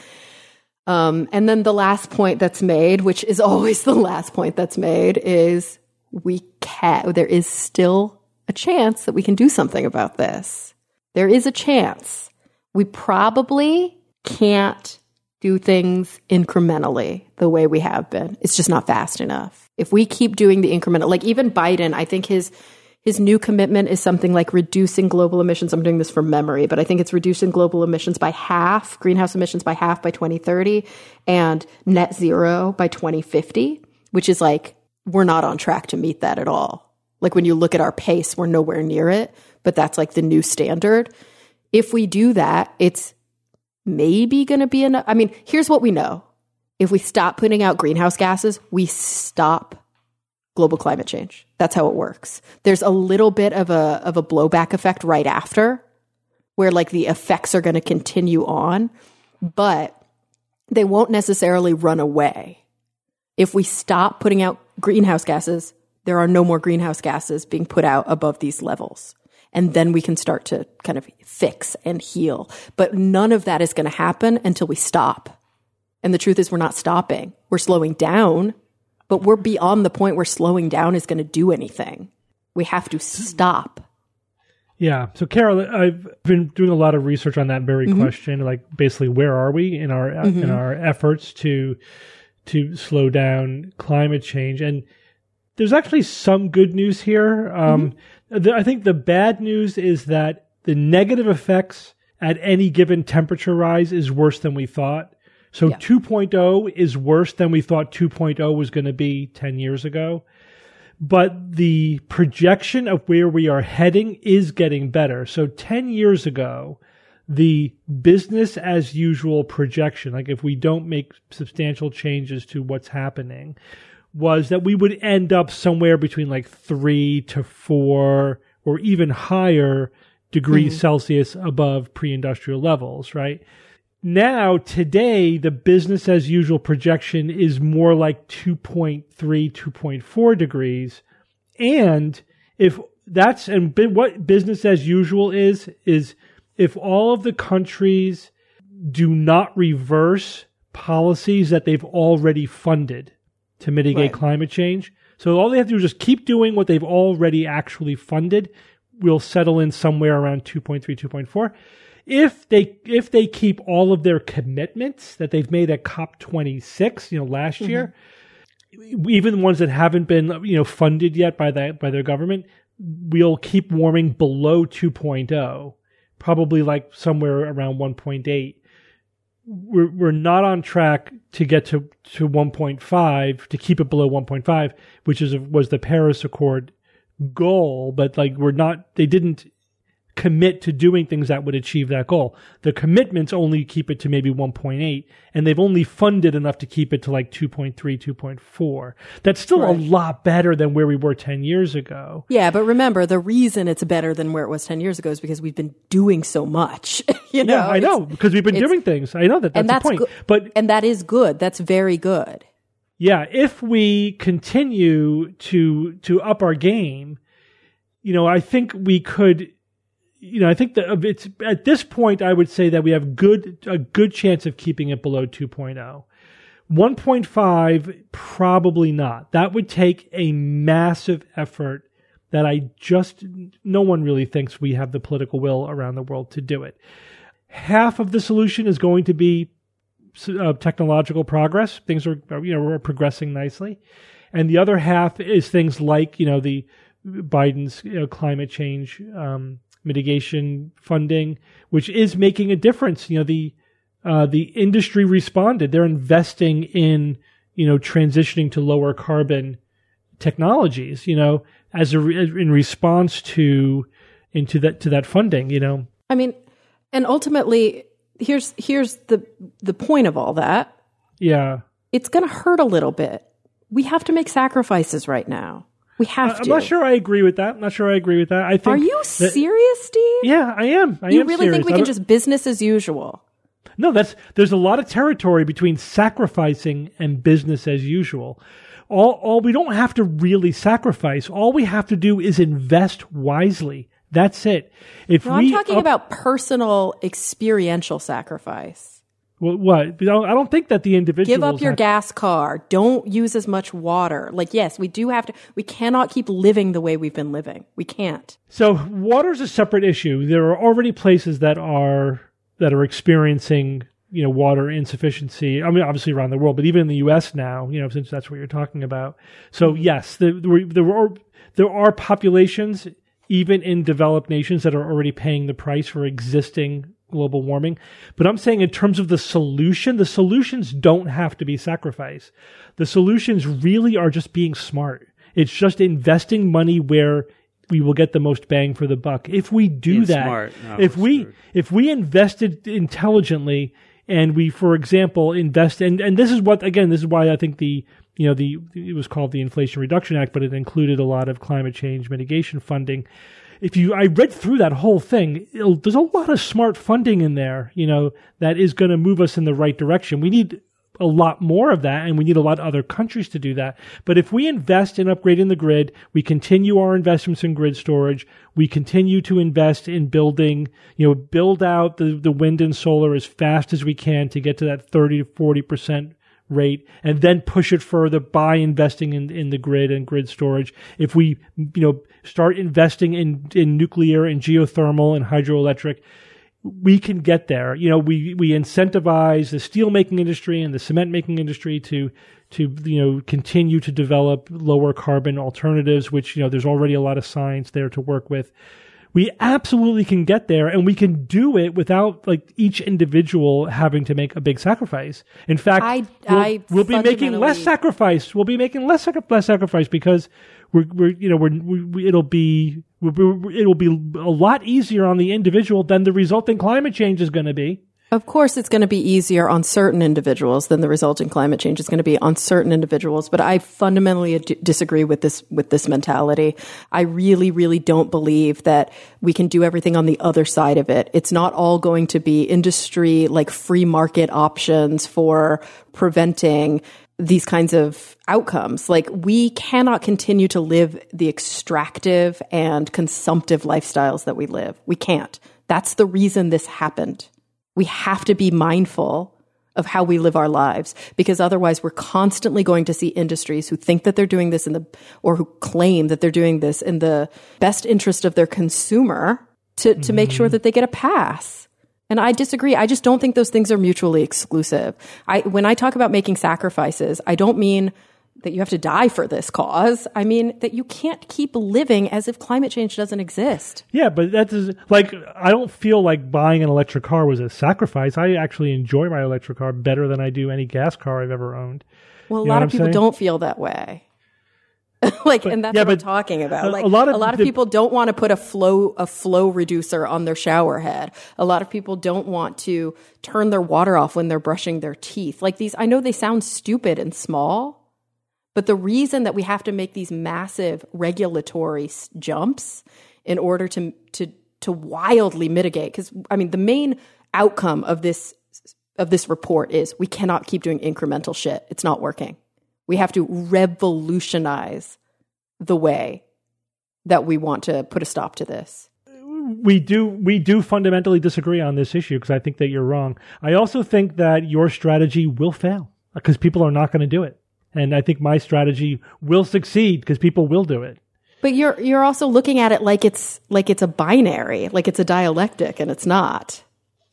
Speaker 4: Um, and then the last point that's made, which is always the last point that's made, is we can there is still a chance that we can do something about this. There is a chance. We probably can't do things incrementally the way we have been. It's just not fast enough. If we keep doing the incremental, like even Biden, I think his his new commitment is something like reducing global emissions. I'm doing this from memory, but I think it's reducing global emissions by half, greenhouse emissions by half by twenty thirty, and net zero by twenty fifty, which is like, we're not on track to meet that at all. Like when you look at our pace, we're nowhere near it, but that's like the new standard. If we do that, it's maybe going to be enough. I mean, here's what we know. If we stop putting out greenhouse gases, we stop global climate change. That's how it works. There's a little bit of a of a blowback effect right after where like the effects are going to continue on, but they won't necessarily run away. If we stop putting out greenhouse gases, there are no more greenhouse gases being put out above these levels. And then we can start to kind of fix and heal. But none of that is going to happen until we stop. And the truth is we're not stopping. We're slowing down, but we're beyond the point where slowing down is going to do anything. We have to stop.
Speaker 2: Yeah. So, Carol, I've been doing a lot of research on that very mm-hmm. question, like basically where are we in our mm-hmm. in our efforts to to slow down climate change? And there's actually some good news here. Um, mm-hmm. the, I think the bad news is that the negative effects at any given temperature rise is worse than we thought. So yeah. two point oh is worse than we thought two point oh was going to be ten years ago. But the projection of where we are heading is getting better. So ten years ago, the business as usual projection, like if we don't make substantial changes to what's happening, was that we would end up somewhere between like three to four or even higher degrees mm-hmm. Celsius above pre-industrial levels, right? Now, today, the business as usual projection is more like two point three, two point four degrees. And if that's, and what business as usual is, is if all of the countries do not reverse policies that they've already funded to mitigate right. climate change. So all they have to do is just keep doing what they've already actually funded. We'll settle in somewhere around two point three, two point four. If they if they keep all of their commitments that they've made at COP twenty-six, you know, last mm-hmm. year, even the ones that haven't been, you know, funded yet by that by their government, we'll keep warming below two point oh, probably like somewhere around one point eight. We're we're not on track to get to, to one point five, to keep it below one point five, which is was the Paris Accord goal, but like we're not, they didn't commit to doing things that would achieve that goal. The commitments only keep it to maybe one point eight, and they've only funded enough to keep it to like two point three, two point four. That's still right. a lot better than where we were ten years ago.
Speaker 4: Yeah, but remember, the reason it's better than where it was ten years ago is because we've been doing so much. you know,
Speaker 2: yeah, I know, because we've been doing things. I know that that's,
Speaker 4: and that's
Speaker 2: the point.
Speaker 4: Go-
Speaker 2: but
Speaker 4: and that is good. That's very good.
Speaker 2: Yeah, if we continue to to up our game, you know, I think we could you know, I think that it's at this point, I would say that we have good a good chance of keeping it below two point oh. one point five, probably not. That would take a massive effort that I just, no one really thinks we have the political will around the world to do it. Half of the solution is going to be uh, technological progress. Things are, you know, we're progressing nicely. And the other half is things like, you know, the Biden's you know, climate change um, mitigation funding, which is making a difference. You know, the uh, the industry responded. They're investing in, you know, transitioning to lower carbon technologies, you know, as a in response to into that to that funding, you know.
Speaker 4: I mean, and ultimately, here's here's the the point of all that.
Speaker 2: Yeah, it's
Speaker 4: going to hurt a little bit. We have to make sacrifices right now. We have
Speaker 2: I'm
Speaker 4: to.
Speaker 2: not sure I agree with that. I'm not sure I agree with that. I think.
Speaker 4: Are you
Speaker 2: that,
Speaker 4: serious, Steve?
Speaker 2: Yeah, I am. I
Speaker 4: you
Speaker 2: am
Speaker 4: really
Speaker 2: serious.
Speaker 4: think we can just business as usual?
Speaker 2: No, that's there's a lot of territory between sacrificing and business as usual. All, all we don't have to really sacrifice. All we have to do is invest wisely. That's it. If
Speaker 4: no,
Speaker 2: we
Speaker 4: I'm talking
Speaker 2: up,
Speaker 4: about personal, experiential sacrifice.
Speaker 2: What? I don't think that the individual
Speaker 4: give up your gas car. Don't use as much water. Like, yes, we do have to. We cannot keep living the way we've been living. We can't.
Speaker 2: So, water is a separate issue. There are already places that are that are experiencing, you know, water insufficiency. I mean, obviously around the world, but even in the U S now, you know, since that's what you're talking about. So, yes, there there are there are populations even in developed nations that are already paying the price for existing global warming. But I'm saying in terms of the solution, the solutions don't have to be sacrifice. The solutions really are just being smart. It's just investing money where we will get the most bang for the buck. If we do
Speaker 6: being
Speaker 2: that,
Speaker 6: smart. No,
Speaker 2: if we
Speaker 6: screwed.
Speaker 2: if we invested intelligently and we, for example, invest and and this is what again, this is why I think the you know the it was called the Inflation Reduction Act, but it included a lot of climate change mitigation funding. If you, I read through that whole thing, there's a lot of smart funding in there, you know, that is going to move us in the right direction. We need a lot more of that, and we need a lot of other countries to do that. But if we invest in upgrading the grid, we continue our investments in grid storage, we continue to invest in building, you know, build out the, the wind and solar as fast as we can to get to that thirty to forty percent rate, and then push it further by investing in, in the grid and grid storage. If we, you know, start investing in, in nuclear and geothermal and hydroelectric, we can get there. You know, we, we incentivize the steel making industry and the cement making industry to, to, you know, continue to develop lower carbon alternatives, which, you know, there's already a lot of science there to work with. We absolutely can get there, and we can do it without like each individual having to make a big sacrifice. In fact,
Speaker 4: I,
Speaker 2: we'll,
Speaker 4: I
Speaker 2: we'll be making less sacrifice. We'll be making less less sacrifice because we're, we're you know, we're, we, it'll be we're, it'll be a lot easier on the individual than the resulting climate change is going to be.
Speaker 4: Of course, it's going to be easier on certain individuals than the resulting climate change is going to be on certain individuals. But I fundamentally d- disagree with this, with this mentality. I really, really don't believe that we can do everything on the other side of it. It's not all going to be industry, like free market options for preventing these kinds of outcomes. Like, we cannot continue to live the extractive and consumptive lifestyles that we live. We can't. That's the reason this happened. We have to be mindful of how we live our lives, because otherwise we're constantly going to see industries who think that they're doing this in the, or who claim that they're doing this in the best interest of their consumer to, to mm-hmm. make sure that they get a pass. And I disagree. I just don't think those things are mutually exclusive. I, when I talk about making sacrifices, I don't mean that you have to die for this cause. I mean that you can't keep living as if climate change doesn't exist.
Speaker 2: Yeah, but that is like, I don't feel like buying an electric car was a sacrifice. I actually enjoy my electric car better than I do any gas car I've ever owned.
Speaker 4: Well, a
Speaker 2: you
Speaker 4: lot
Speaker 2: know
Speaker 4: of people
Speaker 2: saying?
Speaker 4: don't feel that way. like,
Speaker 2: but,
Speaker 4: and that's
Speaker 2: yeah,
Speaker 4: what I'm
Speaker 2: but
Speaker 4: talking about.
Speaker 2: a,
Speaker 4: Like,
Speaker 2: a lot of,
Speaker 4: a lot of
Speaker 2: the,
Speaker 4: people don't want to put a flow, a flow reducer on their shower head. A lot of people don't want to turn their water off when they're brushing their teeth. Like, these, I know they sound stupid and small, but the reason that we have to make these massive regulatory jumps in order to to to wildly mitigate, because I mean the main outcome of this of this report is we cannot keep doing incremental shit. It's not working. We have to revolutionize the way that we want to put a stop to this.
Speaker 2: we do we do fundamentally disagree on this issue because I think that you're wrong. I also think that your strategy will fail because people are not going to do it. And I think my strategy will succeed because people will do it.
Speaker 4: But you're you're also looking at it like it's like it's a binary, like it's a dialectic, and it's not.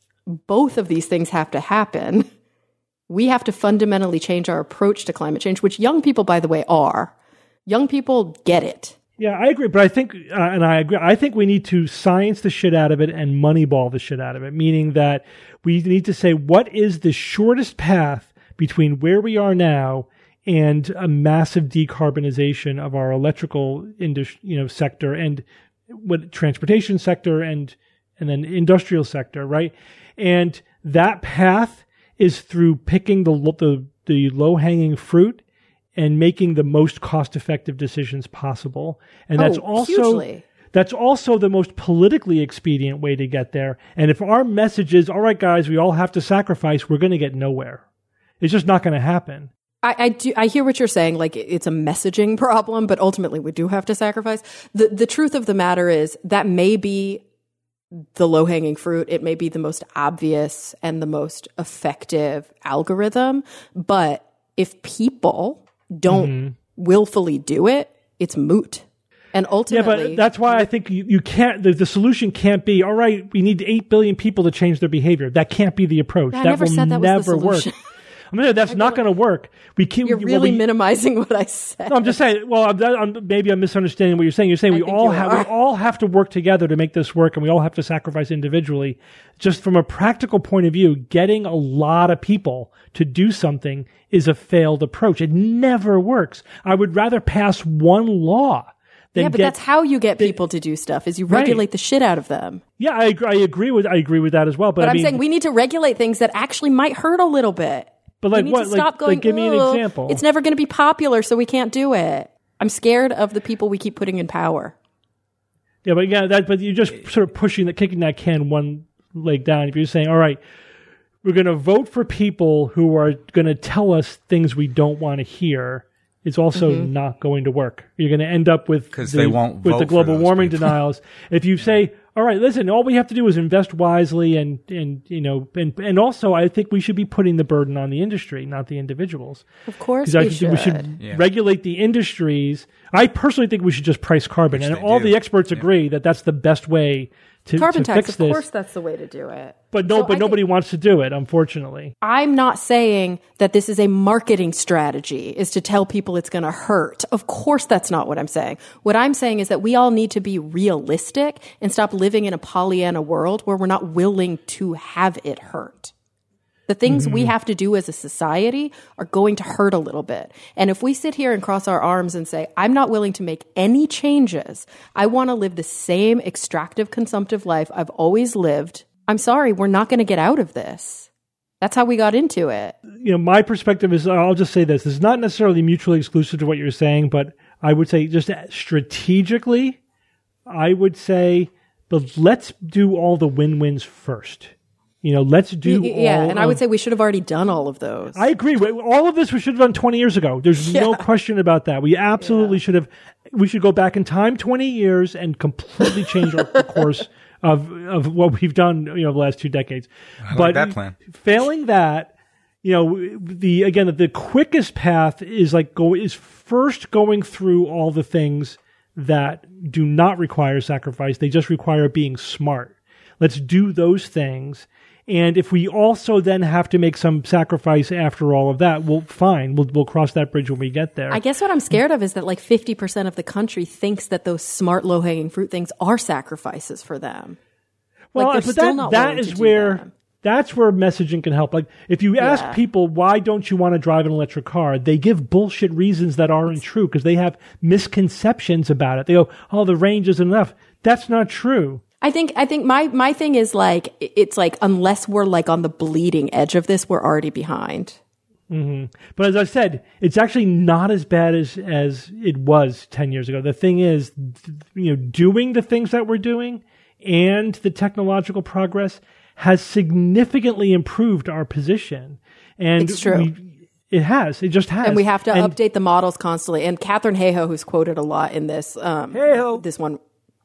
Speaker 4: Both of these things have to happen. We have to fundamentally change our approach to climate change, which young people, by the way, are. Young people get it.
Speaker 2: Yeah, I agree. But I think, uh, and I agree, I think we need to science the shit out of it and moneyball the shit out of it, meaning that we need to say, what is the shortest path between where we are now and a massive decarbonization of our electrical industry, you know, sector and what transportation sector and and then industrial sector, right? And that path is through picking the the, the low hanging fruit and making the most cost effective decisions possible. And that's
Speaker 4: oh,
Speaker 2: also
Speaker 4: hugely.
Speaker 2: That's also the most politically expedient way to get there. And if our message is, all right, guys, we all have to sacrifice, we're going to get nowhere. It's just not going to happen.
Speaker 4: I, I do. I hear what you're saying. Like it's a messaging problem, but ultimately we do have to sacrifice. The the truth of the matter is that may be the low hanging fruit. It may be the most obvious and the most effective algorithm. But if people don't mm-hmm. willfully do it, it's moot. And ultimately,
Speaker 2: yeah, but that's why I think you, you can't. The, the solution can't be, all right, we need eight billion people to change their behavior. That can't be the approach.
Speaker 4: I
Speaker 2: that
Speaker 4: never
Speaker 2: will
Speaker 4: said that
Speaker 2: never
Speaker 4: was the solution.
Speaker 2: work. I mean, that's not going to work. We can't.
Speaker 4: You're really
Speaker 2: well, we,
Speaker 4: minimizing what I said.
Speaker 2: No, I'm just saying. Well, I'm, I'm, maybe I'm misunderstanding what you're saying. You're saying
Speaker 4: I
Speaker 2: we all
Speaker 4: you
Speaker 2: have
Speaker 4: are.
Speaker 2: we all have to work together to make this work, and we all have to sacrifice individually. Just from a practical point of view, getting a lot of people to do something is a failed approach. It never works. I would rather pass one law. Than
Speaker 4: yeah, but
Speaker 2: get,
Speaker 4: that's how you get people to do stuff. Is you regulate
Speaker 2: right.
Speaker 4: the shit out of them.
Speaker 2: Yeah, I agree. I agree with I agree with that as well. But,
Speaker 4: but
Speaker 2: I
Speaker 4: I'm
Speaker 2: mean,
Speaker 4: saying we need to regulate things that actually might hurt a little bit.
Speaker 2: But like
Speaker 4: we need
Speaker 2: what?
Speaker 4: To stop
Speaker 2: like,
Speaker 4: going,
Speaker 2: like give me an example.
Speaker 4: It's never going to be popular, so we can't do it. I'm scared of the people we keep putting in power.
Speaker 2: Yeah, but yeah, that. But you're just sort of pushing the kicking that can one leg down. If you're saying, all right, we're going to vote for people who are going to tell us things we don't want to hear, it's also mm-hmm. not going to work. You're going to end up with
Speaker 5: because
Speaker 2: the,
Speaker 5: they won't
Speaker 2: with
Speaker 5: vote
Speaker 2: the global
Speaker 5: for
Speaker 2: warming
Speaker 5: people.
Speaker 2: denials. If you say, all right, listen, all we have to do is invest wisely, and and you know, and and also, I think we should be putting the burden on the industry, not the individuals.
Speaker 4: Of course,
Speaker 2: we
Speaker 4: I
Speaker 2: should.
Speaker 4: think
Speaker 2: we should
Speaker 5: yeah.
Speaker 2: regulate the industries. I personally think we should just price carbon,
Speaker 5: Which
Speaker 2: and
Speaker 5: they
Speaker 2: all
Speaker 5: do.
Speaker 2: the experts
Speaker 5: Yeah.
Speaker 2: agree that that's the best way to,
Speaker 4: carbon
Speaker 2: to
Speaker 4: tax.
Speaker 2: fix
Speaker 4: Of
Speaker 2: this.
Speaker 4: course, that's the way to do it.
Speaker 2: But no,
Speaker 4: So
Speaker 2: but
Speaker 4: I
Speaker 2: nobody
Speaker 4: think-
Speaker 2: wants to do it, unfortunately.
Speaker 4: I'm not saying that this is a marketing strategy, is to tell people it's going to hurt. Of course, that's not what I'm saying. What I'm saying is that we all need to be realistic and stop living in a Pollyanna world where we're not willing to have it hurt. The things mm-hmm. we have to do as a society are going to hurt a little bit. And if we sit here and cross our arms and say, I'm not willing to make any changes, I want to live the same extractive, consumptive life I've always lived, I'm sorry, we're not going to get out of this. That's how we got into it.
Speaker 2: You know, my perspective is, I'll just say this. This is not necessarily mutually exclusive to what you're saying, but I would say just strategically, I would say, but let's do all the win-wins first. You know, let's do
Speaker 4: yeah,
Speaker 2: all
Speaker 4: and I would say we should have already done all of those.
Speaker 2: I agree. All of this we should have done twenty years ago. There's
Speaker 4: Yeah.
Speaker 2: no question about that. We absolutely
Speaker 4: Yeah.
Speaker 2: should have. We should go back in time twenty years and completely change our course of of what we've done, you know, the last two decades.
Speaker 5: I like
Speaker 2: but
Speaker 5: that plan.
Speaker 2: Failing that, you know, the again the quickest path is like go is first going through all the things that do not require sacrifice. They just require being smart. Let's do those things. And if we also then have to make some sacrifice after all of that, well, fine. We'll we'll cross that bridge when we get there.
Speaker 4: I guess what I'm scared of is that like fifty percent of the country thinks that those smart low-hanging fruit things are sacrifices for them.
Speaker 2: Well,
Speaker 4: like they're
Speaker 2: but
Speaker 4: still
Speaker 2: that,
Speaker 4: not
Speaker 2: that
Speaker 4: willing
Speaker 2: is
Speaker 4: to do
Speaker 2: where
Speaker 4: them.
Speaker 2: that's where messaging can help. Like if you ask
Speaker 4: Yeah.
Speaker 2: people, why don't you want to drive an electric car? They give bullshit reasons that aren't true because they have misconceptions about it. They go, oh, the range isn't enough. That's not true.
Speaker 4: I think I think my my thing is like it's like unless we're like on the bleeding edge of this, we're already behind.
Speaker 2: Mm-hmm. But as I said, it's actually not as bad as as it was ten years ago. The thing is, you know, doing the things that we're doing and the technological progress has significantly improved our position. And
Speaker 4: It's true.
Speaker 2: We, it has. It just has.
Speaker 4: And we have to
Speaker 2: And-
Speaker 4: update the models constantly. And Catherine Hayhoe, who's quoted a lot in this um,
Speaker 3: Hayhoe.
Speaker 4: this one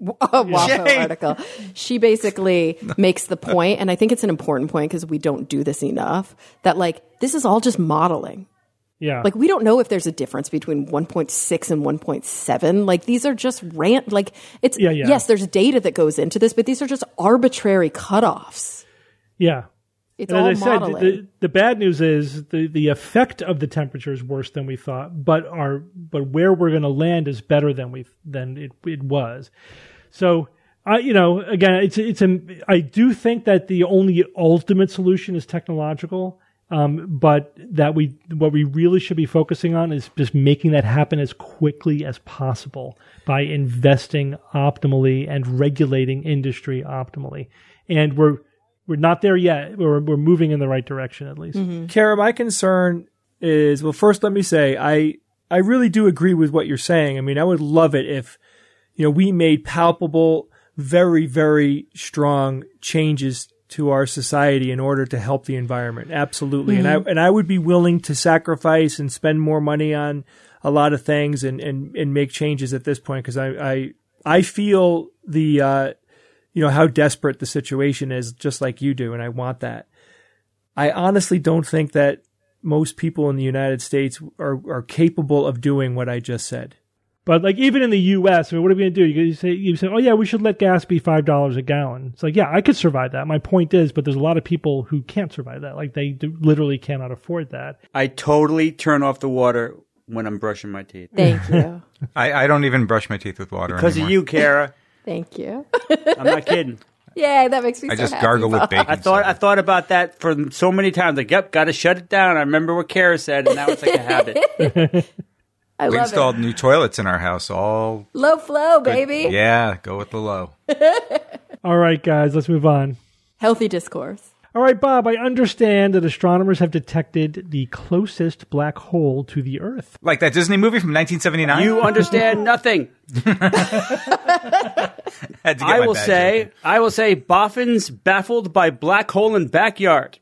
Speaker 4: a WAPO article. She basically makes the point, and I think it's an important point because we don't do this enough, that like this is all just modeling.
Speaker 2: Yeah.
Speaker 4: Like we don't know if there's a difference between one point six and one point seven. Like these are just rant, like it's,
Speaker 2: yeah, yeah.
Speaker 4: yes, there's data that goes into this, but these are just arbitrary cutoffs.
Speaker 2: Yeah.
Speaker 4: It's
Speaker 2: and
Speaker 4: all
Speaker 2: as I
Speaker 4: modeling.
Speaker 2: said, the, the bad news is the, the effect of the temperature is worse than we thought, but our but where we're going to land is better than we than it it was. So, I you know again, it's it's a I do think that the only ultimate solution is technological, um, but that we what we really should be focusing on is just making that happen as quickly as possible by investing optimally and regulating industry optimally, and we're. We're not there yet. We're we're moving in the right direction, at least.
Speaker 3: Mm-hmm. Kara, my concern is, well, first let me say, I I really do agree with what you're saying. I mean, I would love it if, you know, we made palpable, very, very strong changes to our society in order to help the environment. Absolutely. Mm-hmm. And I and I would be willing to sacrifice and spend more money on a lot of things and, and, and make changes at this point because I, I I feel the uh you know, how desperate the situation is, just like you do, and I want that. I honestly don't think that most people in the United States are, are capable of doing what I just said.
Speaker 2: But like even in the U S, I mean, what are we going to do? You say, you say, oh yeah, we should let gas be five dollars a gallon. It's like, yeah, I could survive that. My point is, but there's a lot of people who can't survive that. Like they do, literally cannot afford that.
Speaker 6: I totally turn off the water when I'm brushing my teeth.
Speaker 4: Thank you.
Speaker 5: I, I don't even brush my teeth with water
Speaker 6: Because
Speaker 5: anymore.
Speaker 6: of you, Kara.
Speaker 4: Thank you.
Speaker 6: I'm not kidding.
Speaker 4: Yeah, that makes me
Speaker 5: I
Speaker 4: so
Speaker 5: just
Speaker 4: happy,
Speaker 5: gargle
Speaker 4: Bob.
Speaker 5: with baking
Speaker 6: I thought
Speaker 5: soda.
Speaker 6: I thought about that for so many times. Like, yep, got to shut it down. I remember what Kara said, and now it's like a habit.
Speaker 4: I
Speaker 5: We
Speaker 4: love
Speaker 5: installed
Speaker 4: it.
Speaker 5: new toilets in our house. All
Speaker 4: Low flow, baby.
Speaker 5: yeah, go with the low.
Speaker 2: All right, guys, let's move on.
Speaker 4: Healthy discourse.
Speaker 2: All right, Bob, I understand that astronomers have detected the closest black hole to the Earth.
Speaker 5: Like that Disney movie from nineteen seventy-nine.
Speaker 6: You understand nothing.
Speaker 5: Had to get
Speaker 6: I
Speaker 5: my
Speaker 6: will
Speaker 5: badge
Speaker 6: say,
Speaker 5: open.
Speaker 6: I will say, Boffin's baffled by black hole in backyard.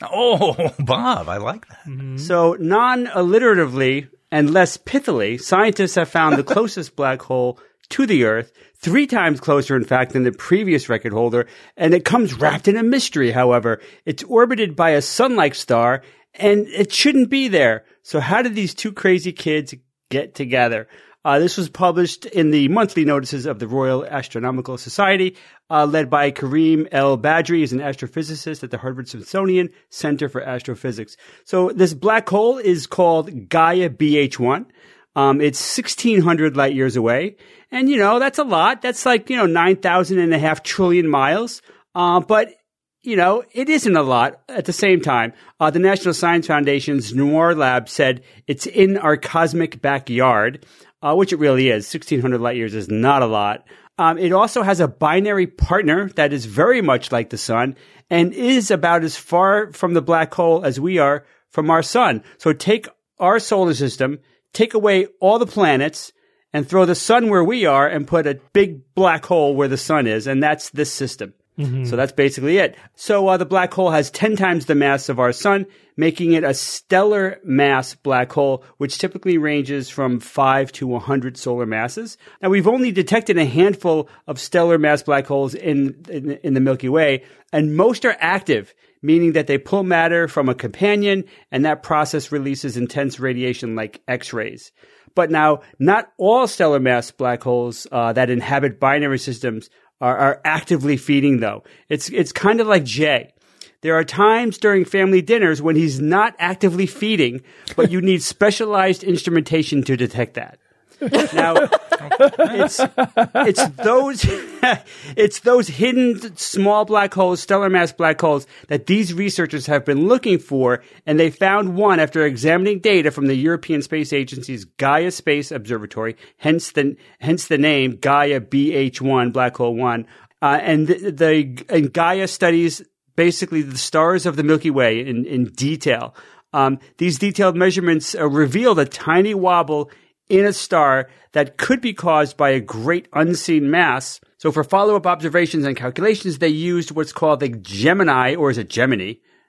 Speaker 5: Oh, Bob, I like that.
Speaker 6: Mm-hmm. So, non-alliteratively and less pithily, scientists have found the closest black hole to the Earth, three times closer, in fact, than the previous record holder, and it comes wrapped in a mystery, however. It's orbited by a sun-like star, and it shouldn't be there. So how did these two crazy kids get together? Uh, this was published in the monthly notices of the Royal Astronomical Society, uh, led by Kareem El Badri, who's an astrophysicist at the Harvard-Smithsonian Center for Astrophysics. So this black hole is called Gaia B H one. Um, it's sixteen hundred light years away. And, you know, that's a lot. That's like, you know, nine thousand and a half trillion miles. Uh, but, you know, it isn't a lot at the same time. Uh, the National Science Foundation's Noir Lab said it's in our cosmic backyard, uh, which it really is. sixteen hundred light years is not a lot. Um, it also has a binary partner that is very much like the sun and is about as far from the black hole as we are from our sun. So take our solar system, take away all the planets, and throw the sun where we are and put a big black hole where the sun is, and that's this system. Mm-hmm. So that's basically it. So uh, the black hole has ten times the mass of our sun, making it a stellar mass black hole, which typically ranges from five to one hundred solar masses. Now, we've only detected a handful of stellar mass black holes in, in, in the Milky Way, and most are active, meaning that they pull matter from a companion, and that process releases intense radiation like X-rays. But now, not all stellar mass black holes uh, that inhabit binary systems are, are actively feeding, though. It's it's kind of like Jay. There are times during family dinners when he's not actively feeding, but you need specialized instrumentation to detect that. Now, it's it's those it's those hidden small black holes, stellar mass black holes, that these researchers have been looking for, and they found one after examining data from the European Space Agency's Gaia Space Observatory, hence the hence the name Gaia B H one, Black Hole One, uh, and the, the and Gaia studies basically the stars of the Milky Way in in detail. Um, these detailed measurements uh, revealed a tiny wobble in a star that could be caused by a great unseen mass. So for follow-up observations and calculations, they used what's called the Gemini, or is it Gemini?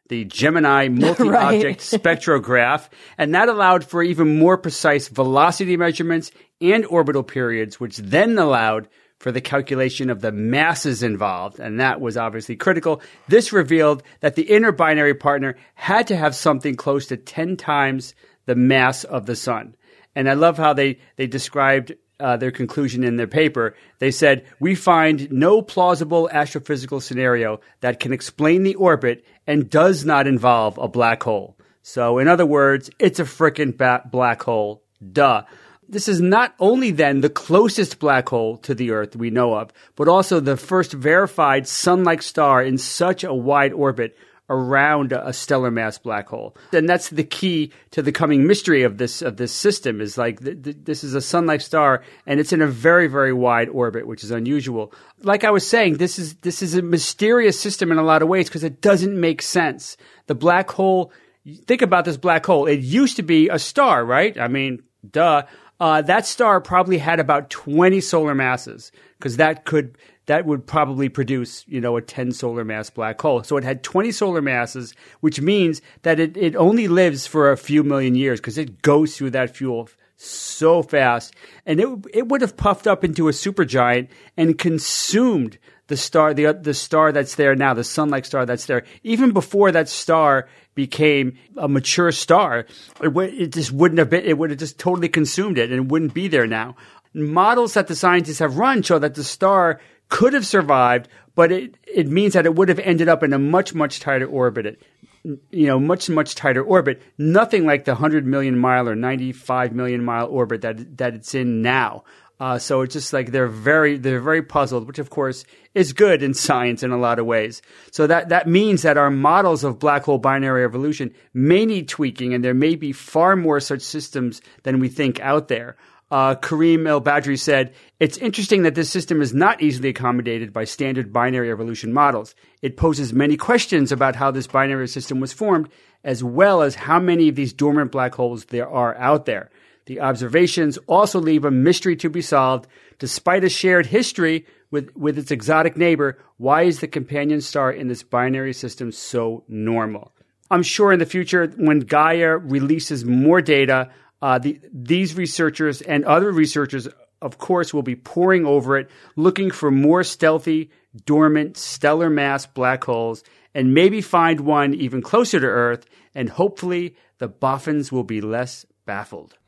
Speaker 6: the Gemini multi-object
Speaker 4: Right.
Speaker 6: spectrograph, and that allowed for even more precise velocity measurements and orbital periods, which then allowed for the calculation of the masses involved, and that was obviously critical. This revealed that the inner binary partner had to have something close to ten times the mass of the sun. And I love how they, they described uh, their conclusion in their paper. They said, we find no plausible astrophysical scenario that can explain the orbit and does not involve a black hole. So in other words, it's a frickin' ba- black hole. Duh. This is not only then the closest black hole to the Earth we know of, but also the first verified sun-like star in such a wide orbit around a stellar mass black hole. And that's the key to the coming mystery of this of this system is like th- th- this is a sun-like star and it's in a very, very wide orbit, which is unusual. Like I was saying, this is this is a mysterious system in a lot of ways because it doesn't make sense. The black hole, think about this black hole. It used to be a star, right? I mean, duh. Uh, that star probably had about twenty solar masses because that could that would probably produce, you know, a ten solar mass black hole. So it had twenty solar masses, which means that it, it only lives for a few million years because it goes through that fuel so fast. And it it would have puffed up into a supergiant and consumed the star, the the star that's there now, the sun-like star that's there. Even before that star became a mature star, it, w- it just wouldn't have been, it would have just totally consumed it and it wouldn't be there now. Models that the scientists have run show that the star could have survived, but it, it means that it would have ended up in a much, much tighter orbit. You know, much, much tighter orbit. Nothing like the one hundred million mile or ninety-five million mile orbit that that it's in now. Uh, so it's just like they're very they're very puzzled, which of course is good in science in a lot of ways. So that that means that our models of black hole binary evolution may need tweaking, and there may be far more such systems than we think out there. Uh, Kareem El-Badri said, it's interesting that this system is not easily accommodated by standard binary evolution models. It poses many questions about how this binary system was formed, as well as how many of these dormant black holes there are out there. The observations also leave a mystery to be solved. Despite a shared history with, with its exotic neighbor, why is the companion star in this binary system so normal? I'm sure in the future, when Gaia releases more data, Uh, the, these researchers and other researchers, of course, will be poring over it, looking for more stealthy, dormant, stellar mass black holes, and maybe find one even closer to Earth, and hopefully the boffins will be less baffled.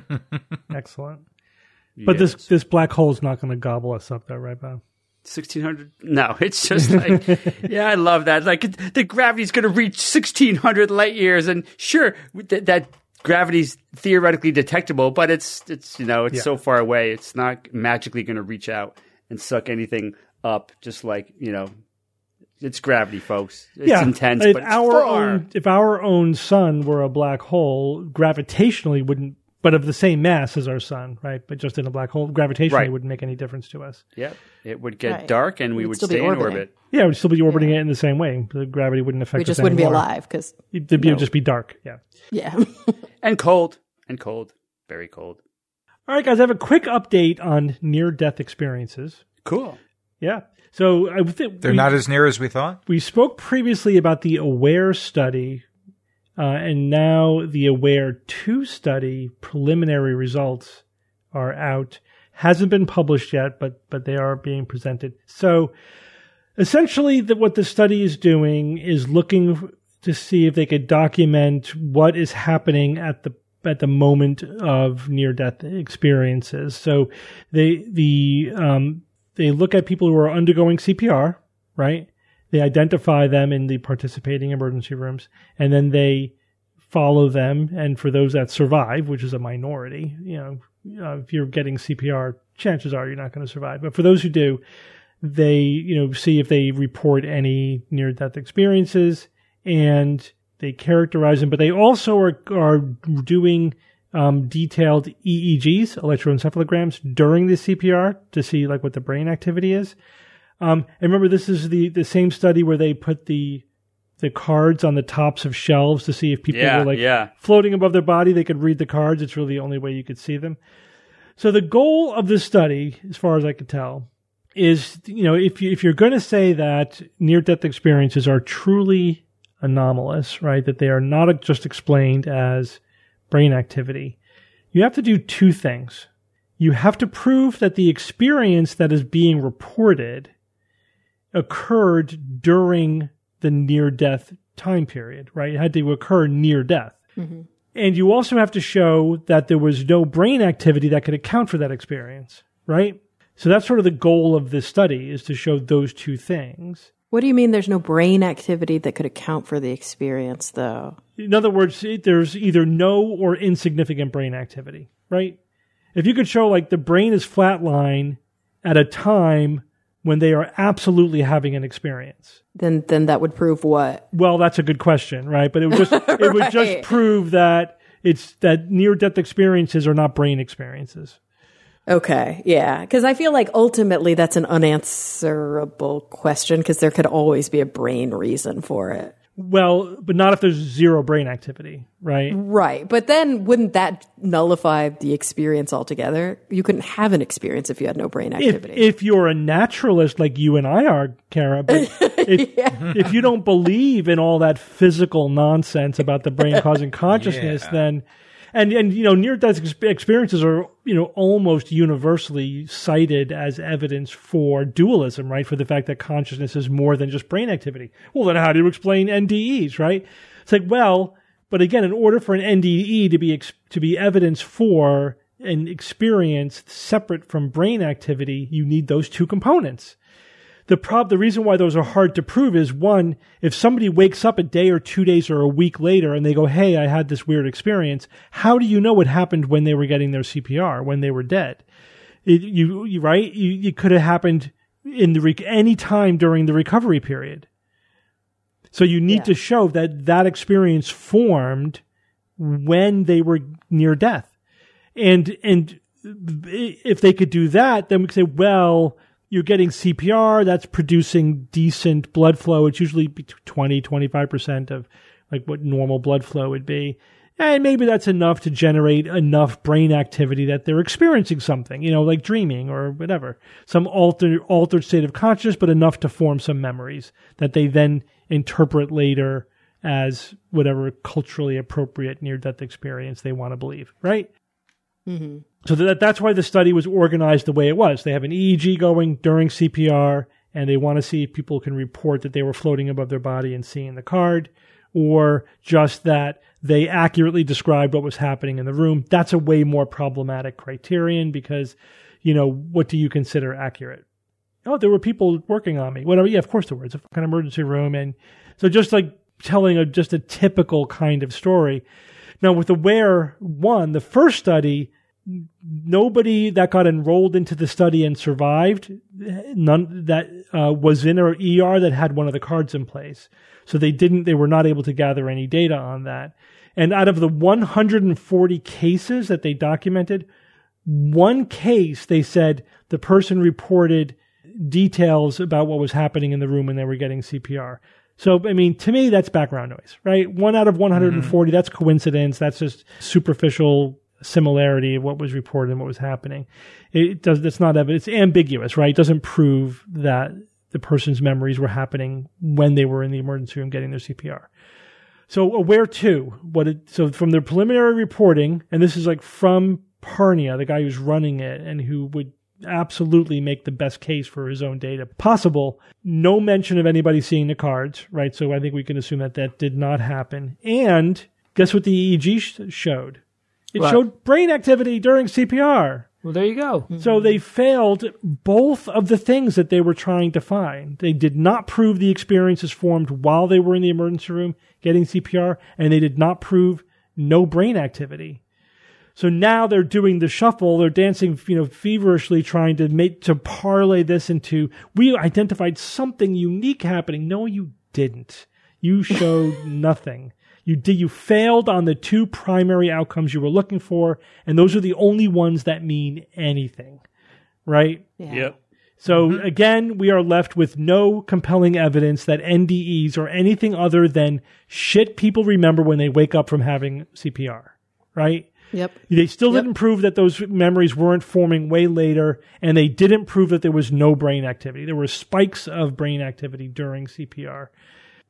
Speaker 2: Excellent. But
Speaker 6: Yes.
Speaker 2: this this black hole is not going to gobble us up, though, right, Bob?
Speaker 6: sixteen hundred? No, it's just like, yeah, I love that. Like, it, the gravity's going to reach sixteen hundred light years, and sure, th- that gravity's theoretically detectable, but it's, it's you know, it's
Speaker 2: Yeah.
Speaker 6: so far away, it's not magically going to reach out and suck anything up, just like, you know, it's gravity, folks. It's
Speaker 2: yeah,
Speaker 6: intense,
Speaker 2: if
Speaker 6: but it's
Speaker 2: our
Speaker 6: far.
Speaker 2: own if our own sun were a black hole, gravitationally wouldn't, but of the same mass as our sun, right? But just in a black hole, gravitationally
Speaker 6: Right.
Speaker 2: wouldn't make any difference to us.
Speaker 6: Yep, it would get
Speaker 4: Right.
Speaker 6: dark, and we
Speaker 4: We'd
Speaker 6: would
Speaker 4: still be
Speaker 6: stay in
Speaker 4: orbiting.
Speaker 6: orbit.
Speaker 2: Yeah, we'd still be orbiting it in the same way. The gravity wouldn't affect
Speaker 4: We
Speaker 2: us
Speaker 4: just wouldn't be
Speaker 2: anymore.
Speaker 4: alive because,
Speaker 2: It'd be,
Speaker 4: No.
Speaker 2: it'd just be dark. Yeah.
Speaker 4: yeah.
Speaker 6: And cold, and cold, very cold.
Speaker 2: All right, guys, I have a quick update on near-death experiences.
Speaker 6: Cool.
Speaker 2: Yeah. So I think
Speaker 5: They're
Speaker 2: we,
Speaker 5: not as near as we thought.
Speaker 2: we spoke previously about the AWARE study, uh, and now the AWARE two study preliminary results are out. Hasn't been published yet, but but they are being presented. So essentially, the, what the study is doing is looking to see if they could document what is happening at the at the moment of near-death experiences. So they the um, they look at people who are undergoing C P R, right? They identify them in the participating emergency rooms, and then they follow them. And for those that survive, which is a minority, you know, uh, if you're getting C P R, chances are you're not going to survive. But for those who do, they, you know, see if they report any near-death experiences, and they characterize them. But they also are are doing um, detailed E E Gs, electroencephalograms, during the C P R to see like what the brain activity is. Um, and remember, this is the, the same study where they put the the cards on the tops of shelves to see if people
Speaker 6: Yeah,
Speaker 2: were like
Speaker 6: yeah.
Speaker 2: floating above their body. They could read the cards. It's really the only way you could see them. So the goal of this study, as far as I could tell, is, you know, if you, if you're going to say that near-death experiences are truly anomalous, right? That they are not just explained as brain activity. You have to do two things. You have to prove that the experience that is being reported occurred during the near-death time period, right? It had to occur near death. Mm-hmm. And you also have to show that there was no brain activity that could account for that experience, right? So that's sort of the goal of this study, is to show those two things.
Speaker 4: What do you mean there's no brain activity that could account for the experience, though?
Speaker 2: In other words, there's either no or insignificant brain activity, right? If you could show like the brain is flatline at a time when they are absolutely having an experience,
Speaker 4: then then that would prove what?
Speaker 2: Well, that's a good question, right? But it would just it
Speaker 4: right.
Speaker 2: would just prove that it's that near-death experiences are not brain experiences.
Speaker 4: Okay, yeah, because I feel like ultimately that's an unanswerable question, because there could always be a brain reason for it.
Speaker 2: Well, but not if there's zero brain activity, right?
Speaker 4: Right, but then wouldn't that nullify the experience altogether? You couldn't have an experience if you had no brain activity.
Speaker 2: If, if you're a naturalist like you and I are, Kara, but if, yeah. if you don't believe in all that physical nonsense about the brain causing consciousness, yeah. then... And, and you know, near-death experiences are, you know, almost universally cited as evidence for dualism, right? For the fact that consciousness is more than just brain activity. Well, then how do you explain N D Es, right? It's like, well, but again, in order for an N D E to be to be evidence for an experience separate from brain activity, you need those two components. The prob- the reason why those are hard to prove is, one, if somebody wakes up a day or two days or a week later and they go, hey, I had this weird experience, how do you know what happened when they were getting their C P R, when they were dead? It, you, you right? You, it could have happened in the rec- any time during the recovery period. So you need yeah. to show that that experience formed when they were near death. And, and if they could do that, then we could say, well, you're getting C P R, that's producing decent blood flow. It's usually twenty, twenty-five percent of like what normal blood flow would be. And maybe that's enough to generate enough brain activity that they're experiencing something, you know, like dreaming or whatever. Some altered, altered state of consciousness, but enough to form some memories that they then interpret later as whatever culturally appropriate near-death experience they want to believe, right? Mm-hmm. So that that's why the study was organized the way it was. They have an E E G going during C P R, and they want to see if people can report that they were floating above their body and seeing the card, or just that they accurately described what was happening in the room. That's a way more problematic criterion because, you know, what do you consider accurate? Oh, there were people working on me. Whatever. Yeah, of course there were. It's a kind of emergency room. And so just like telling a, just a typical kind of story. Now with AWARE one, the first study, nobody that got enrolled into the study and survived, none that uh, was in an E R that had one of the cards in place. So they didn't, they were not able to gather any data on that. And out of the one hundred forty cases that they documented, one case they said the person reported details about what was happening in the room when they were getting C P R. So, I mean, to me, that's background noise, right? One out of one hundred forty, mm-hmm. that's coincidence. That's just superficial similarity of what was reported and what was happening. It does, that's not evidence. It's ambiguous, right? It doesn't prove that the person's memories were happening when they were in the emergency room getting their C P R. So AWARE two, what it, so from the preliminary reporting, and this is like from Parnia, the guy who's running it and who would absolutely make the best case for his own data possible, no mention of anybody seeing the cards, right? So I think we can assume that that did not happen. And guess what the E E G sh- showed? It what? showed brain activity during C P R.
Speaker 3: Well, there you go.
Speaker 2: So they failed both of the things that they were trying to find. They did not prove the experiences formed while they were in the emergency room getting C P R, and they did not prove no brain activity. So now they're doing the shuffle. They're dancing, you know, feverishly trying to make, to parlay this into, we identified something unique happening. No, you didn't. You showed nothing. You did, you failed on the two primary outcomes you were looking for, and those are the only ones that mean anything, right?
Speaker 4: Yeah.
Speaker 3: Yep.
Speaker 2: So
Speaker 3: mm-hmm.
Speaker 2: again, we are left with no compelling evidence that N D Es are anything other than shit people remember when they wake up from having C P R, right?
Speaker 4: Yep.
Speaker 2: They still
Speaker 4: yep.
Speaker 2: didn't prove that those memories weren't forming way later, and they didn't prove that there was no brain activity. There were spikes of brain activity during C P R.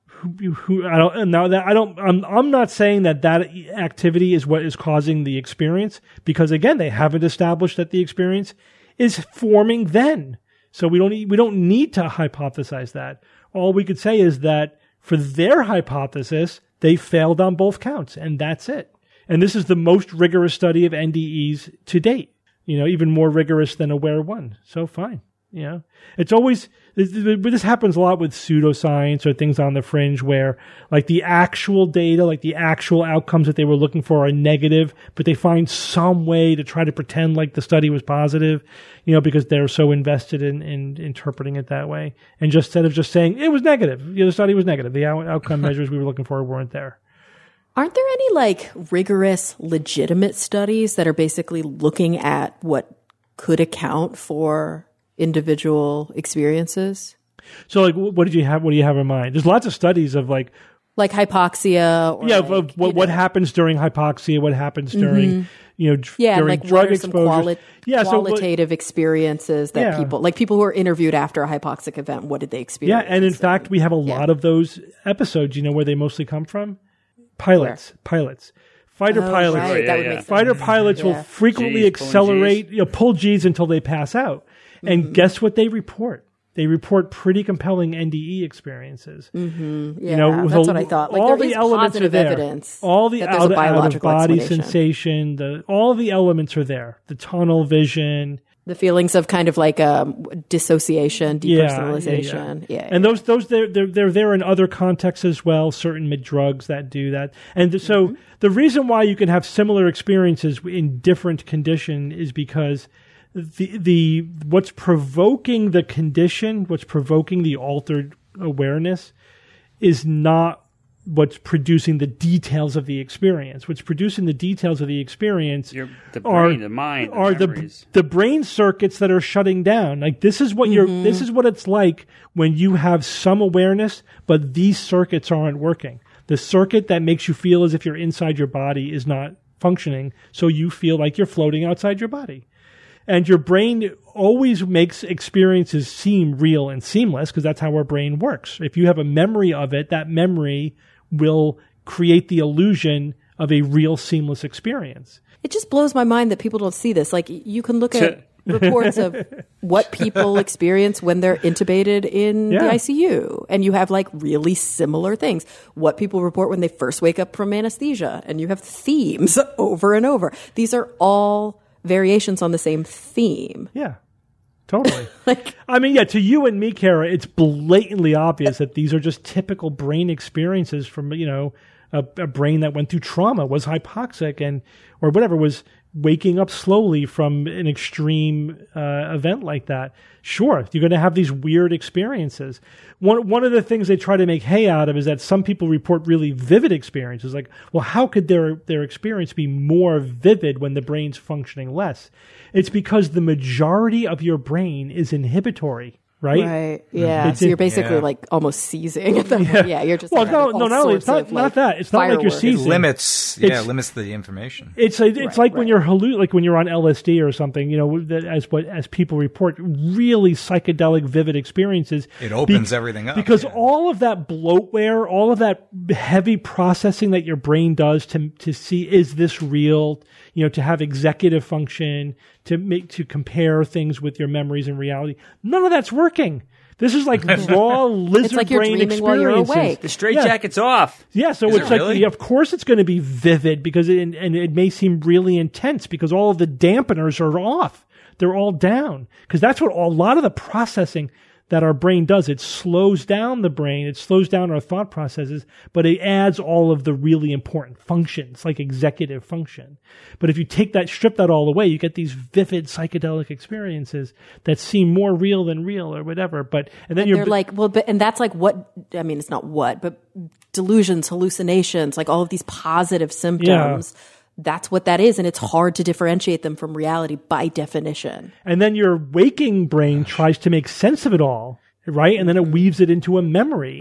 Speaker 2: who, who I don't now that I don't I'm I'm not saying that that activity is what is causing the experience, because again they haven't established that the experience is forming then. So we don't we don't need to hypothesize that. All we could say is that for their hypothesis, they failed on both counts, and that's it. And this is the most rigorous study of N D Es to date. You know, even more rigorous than Aware One. So fine. You know, it's always, this, this happens a lot with pseudoscience or things on the fringe where like the actual data, like the actual outcomes that they were looking for are negative, but they find some way to try to pretend like the study was positive, you know, because they're so invested in, in interpreting it that way. And just instead of just saying it was negative, you know, the study was negative, the out- outcome measures we were looking for weren't there.
Speaker 4: Aren't there any like rigorous, legitimate studies that are basically looking at what could account for individual experiences?
Speaker 2: So like, what did you have? What do you have in mind? There's lots of studies of like,
Speaker 4: like hypoxia. Or
Speaker 2: yeah,
Speaker 4: like,
Speaker 2: of what, what happens during hypoxia, what happens during, mm-hmm. you know, dr-
Speaker 4: yeah,
Speaker 2: during
Speaker 4: like
Speaker 2: drug
Speaker 4: what are some
Speaker 2: exposure.
Speaker 4: Quali-
Speaker 2: yeah,
Speaker 4: qualitative
Speaker 2: so,
Speaker 4: experiences that
Speaker 2: yeah.
Speaker 4: people, like people who are interviewed after a hypoxic event, what did they experience?
Speaker 2: Yeah, and in fact, we have a
Speaker 4: yeah.
Speaker 2: lot of those episodes. You know where they mostly come from? Pilots, Where? pilots. Fighter
Speaker 4: oh,
Speaker 2: pilots.
Speaker 4: Right.
Speaker 6: Oh, yeah,
Speaker 4: that would
Speaker 6: yeah.
Speaker 4: make sense.
Speaker 2: Fighter pilots
Speaker 4: yeah.
Speaker 2: will frequently
Speaker 6: G's,
Speaker 2: accelerate, you know, pull G's until they pass out. And
Speaker 4: mm-hmm.
Speaker 2: guess what they report? They report pretty compelling N D E experiences.
Speaker 4: Mm-hmm. Yeah,
Speaker 2: you know,
Speaker 4: that's
Speaker 2: the,
Speaker 4: what I thought. Like
Speaker 2: all
Speaker 4: there
Speaker 2: the
Speaker 4: is
Speaker 2: elements
Speaker 4: positive
Speaker 2: are there.
Speaker 4: evidence
Speaker 2: All the
Speaker 4: that there's
Speaker 2: out,
Speaker 4: a biological
Speaker 2: out of body
Speaker 4: explanation.
Speaker 2: sensation, the all the elements are there. The tunnel vision.
Speaker 4: The feelings of kind of like um, dissociation, depersonalization.
Speaker 2: Yeah, yeah, yeah.
Speaker 4: yeah
Speaker 2: and
Speaker 4: yeah.
Speaker 2: those those they're, they're they're there in other contexts as well. Certain drugs that do that, and th- so
Speaker 4: mm-hmm.
Speaker 2: the reason why you can have similar experiences in different condition is because the the what's provoking the condition, what's provoking the altered awareness, is not what's producing the details of the experience. What's producing the details of the experience
Speaker 6: Your, the brain,
Speaker 2: are
Speaker 6: the mind, the
Speaker 2: are
Speaker 6: memories.
Speaker 2: the the brain circuits that are shutting down. Like this is what
Speaker 4: mm-hmm.
Speaker 2: you're. This is what it's like when you have some awareness, but these circuits aren't working. The circuit that makes you feel as if you're inside your body is not functioning, so you feel like you're floating outside your body. And your brain always makes experiences seem real and seamless because that's how our brain works. If you have a memory of it, that memory will create the illusion of a real seamless experience.
Speaker 4: It just blows my mind that people don't see this. Like you can look at reports of what people experience when they're intubated in
Speaker 2: Yeah.
Speaker 4: the I C U. And you have like really similar things. What people report when they first wake up from anesthesia. And you have themes over and over. These are all variations on the same theme.
Speaker 2: Yeah, totally.
Speaker 4: Like,
Speaker 2: I mean, yeah, to you and me, Kara, it's blatantly obvious that these are just typical brain experiences from, you know, a, a brain that went through trauma, was hypoxic and, or whatever, was waking up slowly from an extreme uh, event like that. Sure, you're going to have these weird experiences. One one of the things they try to make hay out of is that some people report really vivid experiences. Like, well, how could their their experience be more vivid when the brain's functioning less? It's because the majority of your brain is inhibitory. Right?
Speaker 4: Right. Yeah.
Speaker 2: It's
Speaker 4: so
Speaker 2: in-
Speaker 4: you're basically
Speaker 5: yeah.
Speaker 4: like almost seizing at the yeah. yeah, you're just
Speaker 2: Well,
Speaker 4: like,
Speaker 2: no,
Speaker 4: having
Speaker 2: no,
Speaker 4: all
Speaker 2: not only it's
Speaker 4: sorts
Speaker 2: not
Speaker 4: of,
Speaker 2: not
Speaker 4: like,
Speaker 2: that. It's not like you're
Speaker 4: fireworks.
Speaker 5: It
Speaker 2: seizing.
Speaker 5: limits, yeah,
Speaker 2: It's-
Speaker 5: limits the information.
Speaker 2: It's like, it's
Speaker 4: Right,
Speaker 2: like when
Speaker 4: right.
Speaker 2: you're halluc- like when you're on L S D or something, you know, that as what as people report, really psychedelic, vivid experiences.
Speaker 5: It opens everything up,
Speaker 2: because
Speaker 5: yeah.
Speaker 2: all of that bloatware, all of that heavy processing that your brain does to to see is this real, you know, to have executive function, to make to compare things with your memories and reality. None of that's working. This is like raw lizard
Speaker 4: It's like you're
Speaker 2: brain
Speaker 4: dreaming while
Speaker 2: experiences.
Speaker 4: you're awake.
Speaker 6: The straight
Speaker 2: Yeah.
Speaker 6: jacket's off.
Speaker 2: Yeah, so
Speaker 5: Is
Speaker 2: it's
Speaker 5: it
Speaker 2: like,
Speaker 5: really?
Speaker 2: yeah, of course it's going to be vivid because it, and it may seem really intense because all of the dampeners are off. They're all down because that's what a lot of the processing that our brain does. It slows down the brain. It slows down our thought processes, but it adds all of the really important functions like executive function. But if you take that, strip that all away, you get these vivid psychedelic experiences that seem more real than real or whatever. But, and then
Speaker 4: And
Speaker 2: you're
Speaker 4: they're like, well, but, and that's like what, I mean, it's not what, but delusions, hallucinations, like all of these positive symptoms. That's what that is. And it's hard to differentiate them from reality by definition.
Speaker 2: And then your waking brain tries to make sense of it all, right? And then it weaves it into a memory.
Speaker 5: Right.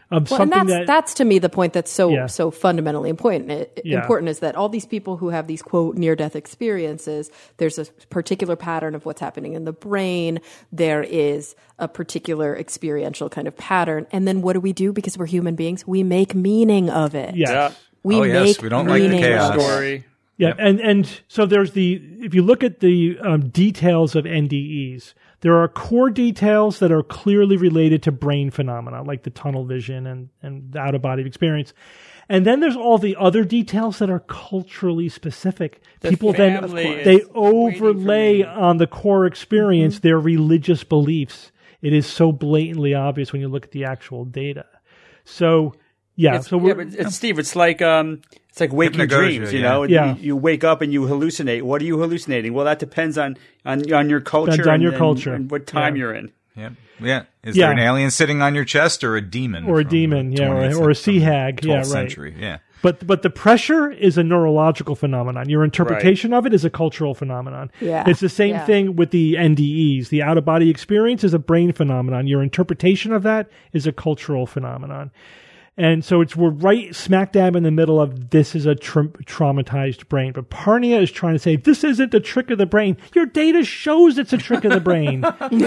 Speaker 2: Um,
Speaker 4: Well, and
Speaker 2: something
Speaker 4: that's,
Speaker 2: that
Speaker 4: that's to me the point that's so
Speaker 2: Yeah.
Speaker 4: so fundamentally important. It,
Speaker 2: Yeah.
Speaker 4: Important is that all these people who have these quote near death experiences, there's a particular pattern of what's happening in the brain. There is a particular experiential kind of pattern, and then what do we do? Because we're human beings, we make meaning of it.
Speaker 2: yes.
Speaker 6: Yeah.
Speaker 4: We
Speaker 5: Oh, yes,
Speaker 4: make
Speaker 5: we don't like the
Speaker 4: meaning
Speaker 5: chaos.
Speaker 4: of it.
Speaker 6: Story.
Speaker 2: Yeah, and and so there's the if you look at the um, details of N D Es, there are core details that are clearly related to brain phenomena, like the tunnel vision and and the out of body experience, and then there's all the other details that are culturally specific.
Speaker 6: The
Speaker 2: People then
Speaker 6: family is
Speaker 2: they
Speaker 6: waiting for
Speaker 2: overlay
Speaker 6: me.
Speaker 2: on the core experience their religious beliefs. It is so blatantly obvious when you look at the actual data. So. Yeah,
Speaker 6: It's,
Speaker 2: so
Speaker 6: yeah,
Speaker 2: we're,
Speaker 6: but it's, Steve, it's like um, it's like waking
Speaker 5: Hypnagogia,
Speaker 6: dreams. You
Speaker 5: yeah.
Speaker 6: know,
Speaker 2: Yeah.
Speaker 6: You, you wake up and you hallucinate. What are you hallucinating? Well, that depends on on, on your culture,
Speaker 2: Depends on
Speaker 6: and,
Speaker 2: your
Speaker 6: and-
Speaker 2: culture.
Speaker 6: and what time
Speaker 2: Yeah.
Speaker 6: you're in.
Speaker 5: Yeah. Yeah. Is
Speaker 2: Yeah.
Speaker 5: there an alien sitting on your chest or a demon?
Speaker 2: Or a
Speaker 5: from
Speaker 2: demon,
Speaker 5: the
Speaker 2: yeah, or a-
Speaker 5: twentieth
Speaker 2: or a
Speaker 5: from
Speaker 2: sea
Speaker 5: the
Speaker 2: hag, yeah,
Speaker 5: twelfth
Speaker 2: right.
Speaker 5: Century. Yeah.
Speaker 2: But but the pressure is a neurological phenomenon. Your interpretation of it is a cultural phenomenon.
Speaker 4: Yeah.
Speaker 2: It's the same
Speaker 4: Yeah.
Speaker 2: thing with the N D Es. The out of body experience is a brain phenomenon. Your interpretation of that is a cultural phenomenon. And so it's we're right smack dab in the middle of this is a tra- traumatized brain. But Parnia is trying to say this isn't a trick of the brain. Your data shows it's a trick of the brain.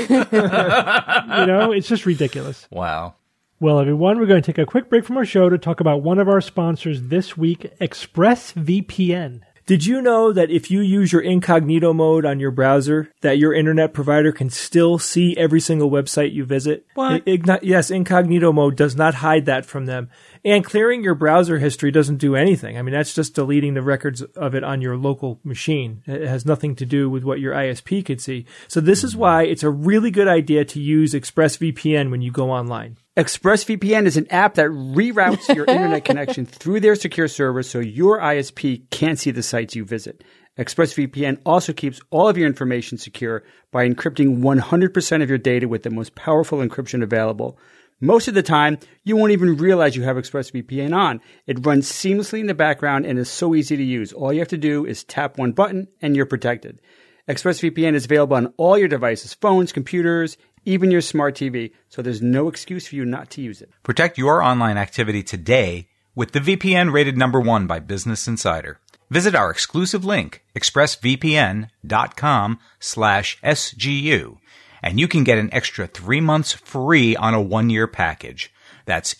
Speaker 2: You know, it's just ridiculous.
Speaker 5: Wow.
Speaker 2: Well, everyone, we're going to take a quick break from our show to talk about one of our sponsors this week, ExpressVPN.
Speaker 3: Did you know that if you use your incognito mode on your browser, that your internet provider can still see every single website you visit?
Speaker 5: What?
Speaker 3: I- igno- yes, incognito mode does not hide that from them. And clearing your browser history doesn't do anything. I mean, that's just deleting the records of it on your local machine. It has nothing to do with what your I S P could see. So this is why it's a really good idea to use ExpressVPN when you go online.
Speaker 6: ExpressVPN is an app that reroutes your internet connection through their secure server so your I S P can't see the sites you visit. ExpressVPN also keeps all of your information secure by encrypting one hundred percent of your data with the most powerful encryption available. Most of the time, you won't even realize you have ExpressVPN on. It runs seamlessly in the background and is so easy to use. All you have to do is tap one button and you're protected. ExpressVPN is available on all your devices, phones, computers, even your smart T V, so there's no excuse for you not to use it.
Speaker 5: Protect your online activity today with the V P N rated number one by Business Insider. Visit our exclusive link, expressvpn.com slash SGU, and you can get an extra three months free on a one-year package. That's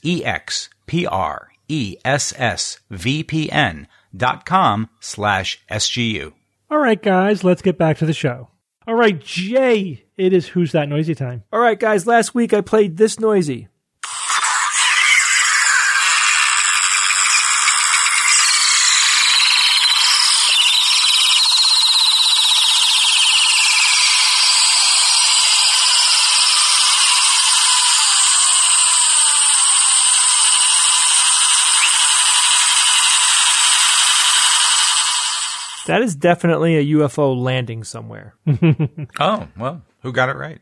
Speaker 5: E-X-P-R-E-S-S-V-P-N dot com slash S-G-U.
Speaker 2: All right, guys, let's get back to the show. All right, Jay, it is Who's That Noisy time.
Speaker 3: All right, guys, last week I played This Noisy. That is definitely a U F O landing somewhere.
Speaker 5: Oh, well, who got it right?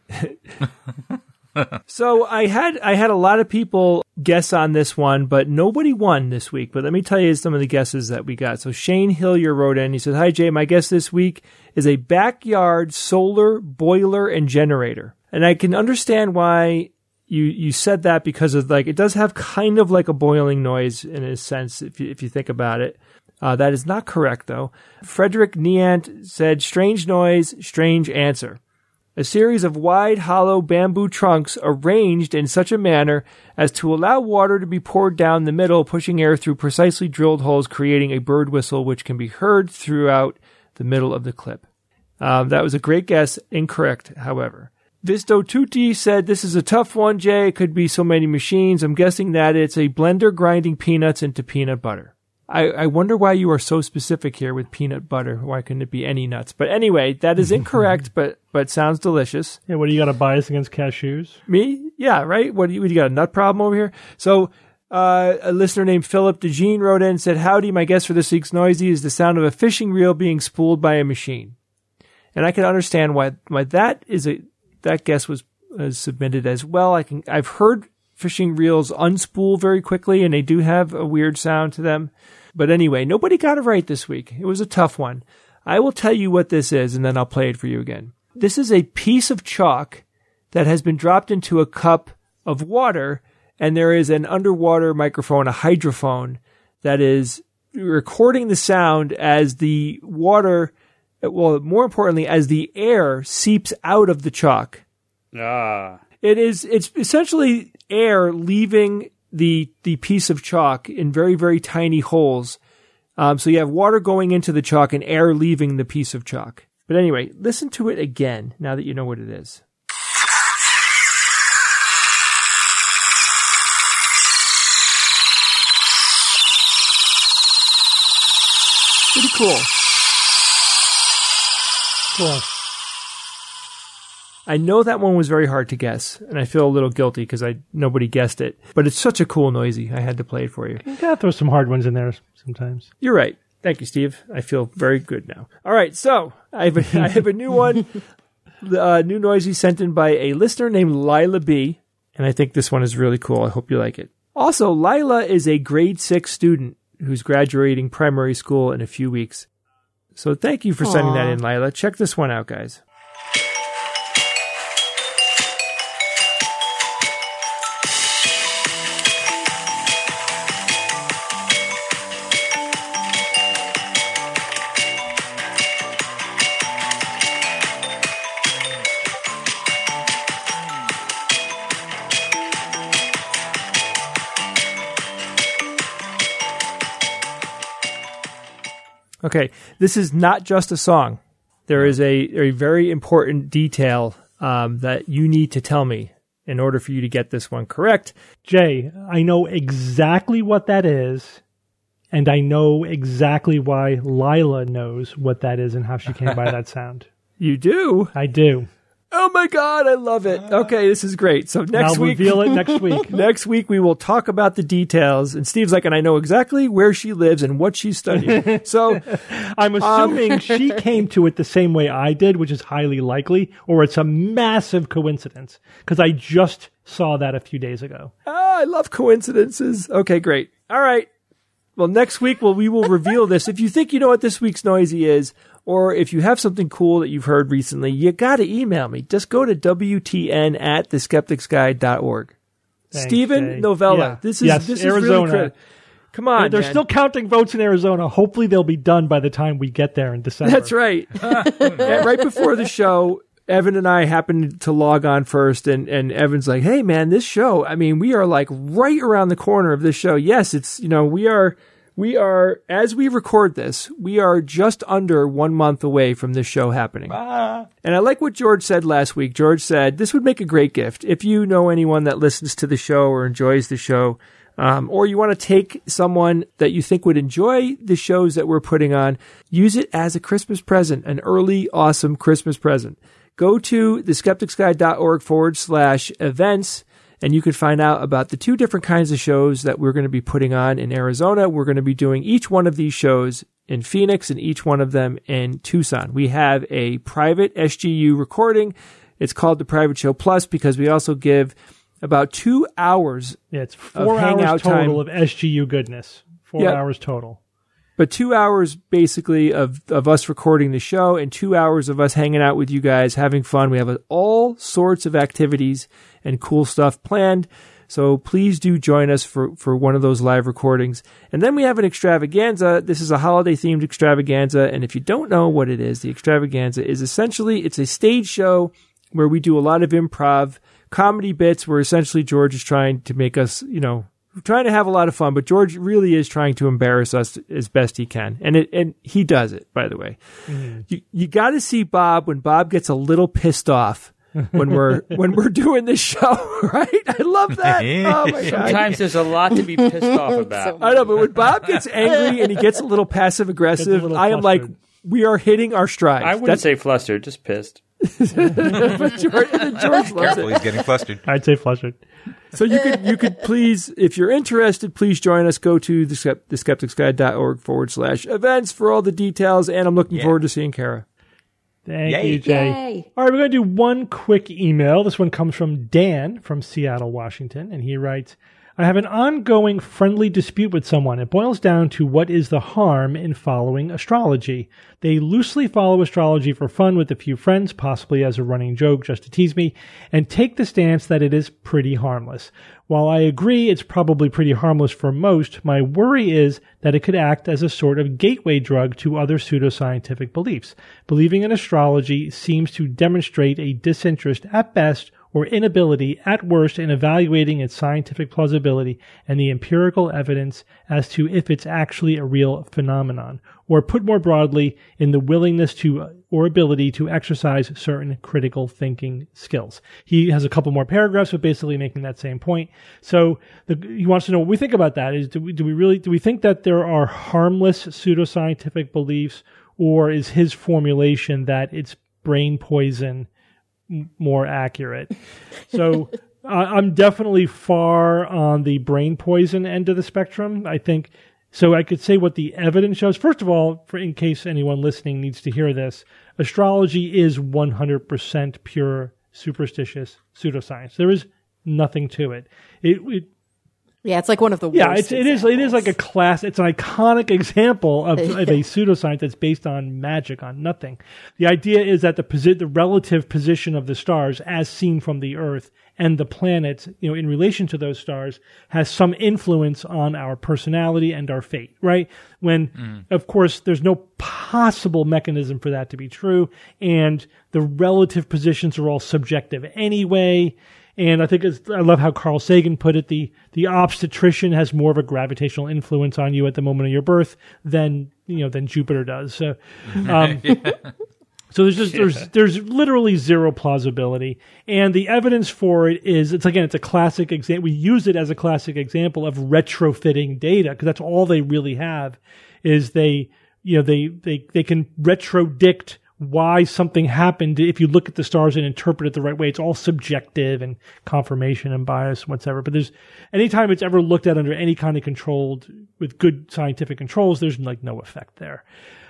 Speaker 3: So I had I had a lot of people guess on this one, but nobody won this week. But let me tell you some of the guesses that we got. So Shane Hillier wrote in. He said, "Hi Jay, my guess this week is a backyard solar boiler and generator." And I can understand why you you said that, because of like it does have kind of like a boiling noise in a sense if you, if you think about it. Uh, that is not correct though. Frederick Niant said, "Strange noise, strange answer. A series of wide, hollow bamboo trunks arranged in such a manner as to allow water to be poured down the middle, pushing air through precisely drilled holes, creating a bird whistle which can be heard throughout the middle of the clip." Um, that was a great guess. Incorrect, however. Visto Tutti said, "This is a tough one, Jay. It could be so many machines. I'm guessing that it's a blender grinding peanuts into peanut butter." I, I wonder why you are so specific here with peanut butter. Why couldn't it be any nuts? But anyway, that is incorrect, but but sounds delicious.
Speaker 2: Yeah, what do you got a bias against cashews?
Speaker 3: Me? Yeah, right? What do you, what, you got a nut problem over here? So uh, a listener named Philip DeJean wrote in and said, "Howdy, my guess for this week's Noisy is the sound of a fishing reel being spooled by a machine." And I can understand why why that is a that guess was uh, submitted as well. I can I've heard fishing reels unspool very quickly, and they do have a weird sound to them. But anyway, nobody got it right this week. It was a tough one. I will tell you what this is, and then I'll play it for you again. This is a piece of chalk that has been dropped into a cup of water, and there is an underwater microphone, a hydrophone, that is recording the sound as the water, well, more importantly, as the air seeps out of the chalk.
Speaker 6: Ah.
Speaker 3: It is, it's essentially air leaving the the piece of chalk in very, very tiny holes. Um, so you have water going into the chalk and air leaving the piece of chalk. But anyway, listen to it again now that you know what it is. Pretty cool.
Speaker 2: Cool.
Speaker 3: I know that one was very hard to guess, and I feel a little guilty because I nobody guessed it. But it's such a cool noisy. I had to play it for you.
Speaker 2: You gotta throw some hard ones in there sometimes.
Speaker 3: You're right. Thank you, Steve. I feel very good now. All right, so I have a, I have a new one, uh, new noisy sent in by a listener named Lila B, and I think this one is really cool. I hope you like it. Also, Lila is a grade six student who's graduating primary school in a few weeks. So thank you for
Speaker 4: Aww.
Speaker 3: sending that in, Lila. Check this one out, guys. Okay, this is not just a song. There is a, a very important detail um, that you need to tell me in order for you to get this one correct.
Speaker 2: Jay, I know exactly what that is, and I know exactly why Lila knows what that is and how she came by that sound.
Speaker 3: You do?
Speaker 2: I do.
Speaker 3: Oh my God, I love it. Okay, this is great. So next
Speaker 2: I'll
Speaker 3: week,
Speaker 2: reveal it next week.
Speaker 3: next week we will talk about the details. And Steve's like, and I know exactly where she lives and what she's studying. So
Speaker 2: I'm assuming um, she came to it the same way I did, which is highly likely, or it's a massive coincidence because I just saw that a few days ago.
Speaker 3: Ah, I love coincidences. Okay, great. All right. Well, next week we'll, we will reveal this. If you think you know what this week's noisy is, or if you have something cool that you've heard recently, you got to email me. Just go to W T N at the skeptics guide dot org.
Speaker 2: Thanks,
Speaker 3: Stephen
Speaker 2: Jay.
Speaker 3: Novella.
Speaker 2: Yeah.
Speaker 3: This is
Speaker 2: yes,
Speaker 3: this
Speaker 2: Arizona.
Speaker 3: is really critical. Come on,
Speaker 2: They're
Speaker 3: man.
Speaker 2: still counting votes in Arizona. Hopefully they'll be done by the time we get there in December.
Speaker 3: That's right. Yeah, right before the show, Evan and I happened to log on first, and, and Evan's like, hey, man, this show, I mean, we are like right around the corner of this show. Yes, it's, you know, we are... We are, as we record this, we are just under one month away from this show happening.
Speaker 5: Ah.
Speaker 3: And I like what George said last week. George said, this would make a great gift. If you know anyone that listens to the show or enjoys the show, um, or you want to take someone that you think would enjoy the shows that we're putting on, use it as a Christmas present, an early, awesome Christmas present. Go to the skeptics guide dot org forward slash events. And you can find out about the two different kinds of shows that we're going to be putting on in Arizona. We're going to be doing each one of these shows in Phoenix and each one of them in Tucson. We have a private S G U recording. It's called the Private Show Plus because we also give about two hours.
Speaker 2: Yeah, it's four
Speaker 3: of
Speaker 2: hours
Speaker 3: hangout
Speaker 2: total
Speaker 3: time.
Speaker 2: of S G U goodness. Four
Speaker 3: Yep.
Speaker 2: hours total.
Speaker 3: But two hours basically of, of us recording the show and two hours of us hanging out with you guys, having fun. We have a, all sorts of activities and cool stuff planned. So please do join us for, for one of those live recordings. And then we have an extravaganza. This is a holiday themed extravaganza. And if you don't know what it is, the extravaganza is essentially, it's a stage show where we do a lot of improv comedy bits where essentially George is trying to make us, you know, trying to have a lot of fun, but George really is trying to embarrass us as best he can. And it, and he does it, by the way. Mm-hmm. You, you got to see Bob when Bob gets a little pissed off when we're, when we're doing this show, right? I love that. Oh my God.
Speaker 6: Sometimes there's a lot to be pissed off about.
Speaker 3: I know, but when Bob gets angry and he gets a little passive aggressive, I am like, we are hitting our stride.
Speaker 6: I wouldn't
Speaker 3: That's,
Speaker 6: say flustered, just pissed.
Speaker 3: but George, George loves
Speaker 5: Careful,
Speaker 3: it.
Speaker 5: he's getting flustered.
Speaker 2: I'd say flustered.
Speaker 3: So you could, you could please, if you're interested, please join us. Go to the, the skeptics guide dot org forward slash events for all the details. And I'm looking
Speaker 5: Yeah.
Speaker 3: forward to seeing Kara.
Speaker 2: Thank
Speaker 5: Yay.
Speaker 2: you, Jay.
Speaker 4: Yay.
Speaker 2: All right, we're going to do one quick email. This one comes from Dan from Seattle, Washington, and he writes, I have an ongoing friendly dispute with someone. It boils down to what is the harm in following astrology. They loosely follow astrology for fun with a few friends, possibly as a running joke just to tease me, and take the stance that it is pretty harmless. While I agree it's probably pretty harmless for most, my worry is that it could act as a sort of gateway drug to other pseudoscientific beliefs. Believing in astrology seems to demonstrate a disinterest at best or inability at worst in evaluating its scientific plausibility and the empirical evidence as to if it's actually a real phenomenon, or put more broadly, in the willingness to or ability to exercise certain critical thinking skills. He has a couple more paragraphs, but basically making that same point. So the, he wants to know what we think about that. Is do we, do we really do we think that there are harmless pseudoscientific beliefs, or is his formulation that it's brain poison more accurate? So uh, I'm definitely far on the brain poison end of the spectrum. I think so. I could say what the evidence shows. First of all, for in case anyone listening needs to hear this, astrology is one hundred percent pure superstitious pseudoscience. There is nothing to it. It, it
Speaker 4: Yeah, it's like one of the worst.
Speaker 2: Yeah, it's, it is. It is like a class. It's an iconic example of, of a pseudoscience that's based on magic, on nothing. The idea is that the posi- the relative position of the stars, as seen from the Earth, and the planets, you know, in relation to those stars, has some influence on our personality and our fate. Right? When, mm. of course, there's no possible mechanism for that to be true, and the relative positions are all subjective anyway. And I think it's, I love how Carl Sagan put it, the, the obstetrician has more of a gravitational influence on you at the moment of your birth than, you know, than Jupiter does. So, um, yeah. so there's just, there's, there's literally zero plausibility. And the evidence for it is, it's again, it's a classic example. We use it as a classic example of retrofitting data, because that's all they really have is they, you know, they, they, they can retrodict why something happened if you look at the stars and interpret it the right way. It's all subjective and confirmation and bias, whatever. But there's anytime it's ever looked at under any kind of controlled, with good scientific controls, there's like no effect there.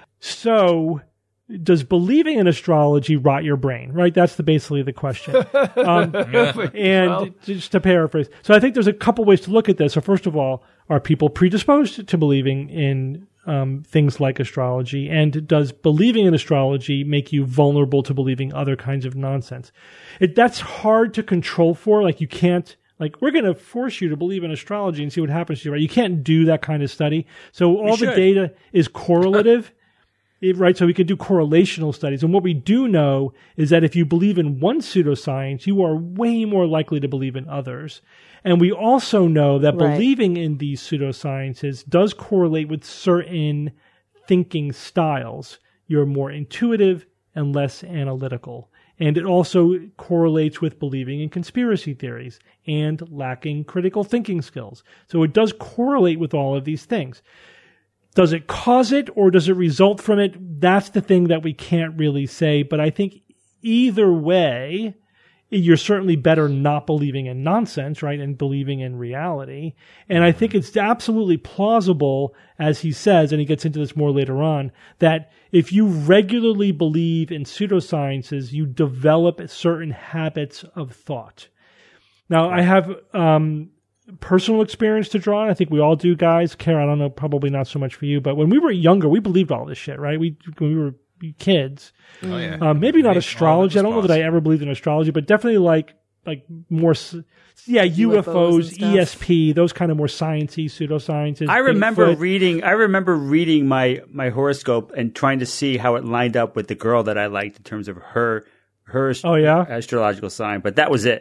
Speaker 2: So does believing in astrology rot your brain? Right? That's the basically the question. Um, and well. just to paraphrase. So I think there's a couple ways to look at this. So first of all, are people predisposed to believing in Um, things like astrology, and does believing in astrology make you vulnerable to believing other kinds of nonsense? It, that's hard to control for. Like you can't, like we're going to force you to believe in astrology and see what happens to you, right? You can't do that kind of study. So all the data is correlative, it, right? So we can do correlational studies. And what we do know is that if you believe in one pseudoscience, you are way more likely to believe in others. And we also know that right. believing in these pseudosciences does correlate with certain thinking styles. You're more intuitive and less analytical. And it also correlates with believing in conspiracy theories and lacking critical thinking skills. So it does correlate with all of these things. Does it cause it or does it result from it? That's the thing that we can't really say. But I think either way, you're certainly better not believing in nonsense, right, and believing in reality. And I think it's absolutely plausible, as he says, and he gets into this more later on, that if you regularly believe in pseudosciences, you develop certain habits of thought. Now, I have um, personal experience to draw on. I think we all do, guys. Kara, I don't know, probably not so much for you, but when we were younger, we believed all this shit, right? We when we were kids.
Speaker 5: Oh, yeah.
Speaker 2: Um, maybe not astrology. I don't know that I ever believed in astrology, but definitely like like more, yeah, U F Os, E S P, those kind of more sciencey pseudosciences.
Speaker 6: I remember
Speaker 2: Bigfoot.
Speaker 6: reading. I remember reading my my horoscope and trying to see how it lined up with the girl that I liked in terms of her her
Speaker 2: oh, yeah?
Speaker 6: astrological sign. But that was it.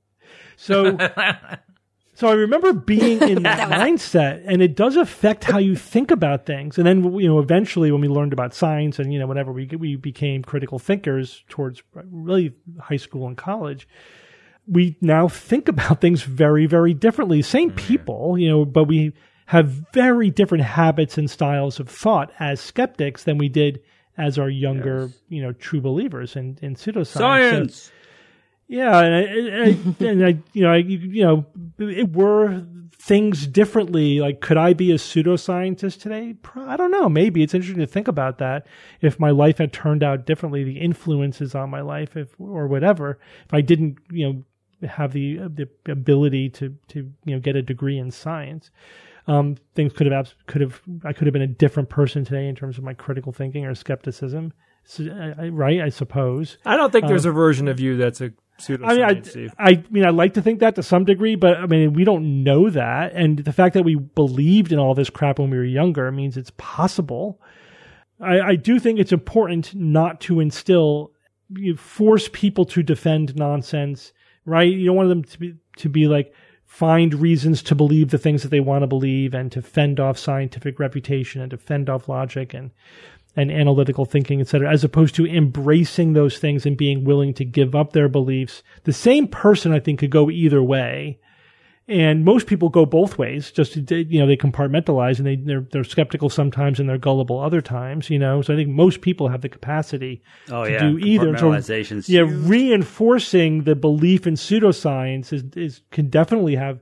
Speaker 2: So. So I remember being in that mindset, and it does affect how you think about things. And then, you know, eventually when we learned about science and, you know, whatever, we we became critical thinkers towards really high school and college. We now think about things very, very differently. Same people, you know, but we have very different habits and styles of thought as skeptics than we did as our younger, yes. you know, true believers in, in pseudoscience.
Speaker 6: Science!
Speaker 2: So, yeah, and I, and I, you know, I, you know, it were things differently. Like, could I be a pseudoscientist today? I don't know. Maybe it's interesting to think about that. If my life had turned out differently, the influences on my life, if or whatever, if I didn't, you know, have the the ability to to you know get a degree in science. Um, things could have could have I could have been a different person today in terms of my critical thinking or skepticism, so, I, I, right? I suppose.
Speaker 3: I don't think there's
Speaker 2: um,
Speaker 3: a version of you that's a pseudoscience.
Speaker 2: I mean,
Speaker 3: Steve.
Speaker 2: I, I mean, I like to think that to some degree, but I mean, we don't know that, and the fact that we believed in all this crap when we were younger means it's possible. I, I do think it's important not to instill, you force people to defend nonsense, right? You don't want them to be to be like. Find reasons to believe the things that they want to believe and to fend off scientific reputation and to fend off logic and and analytical thinking, et cetera, as opposed to embracing those things and being willing to give up their beliefs. The same person, I think, could go either way. And most people go both ways. Just, you know, they compartmentalize and they, they're, they're skeptical sometimes and they're gullible other times, you know. So I think most people have the capacity
Speaker 6: oh,
Speaker 2: to
Speaker 6: yeah.
Speaker 2: do either. So, yeah, reinforcing the belief in pseudoscience is, is can definitely have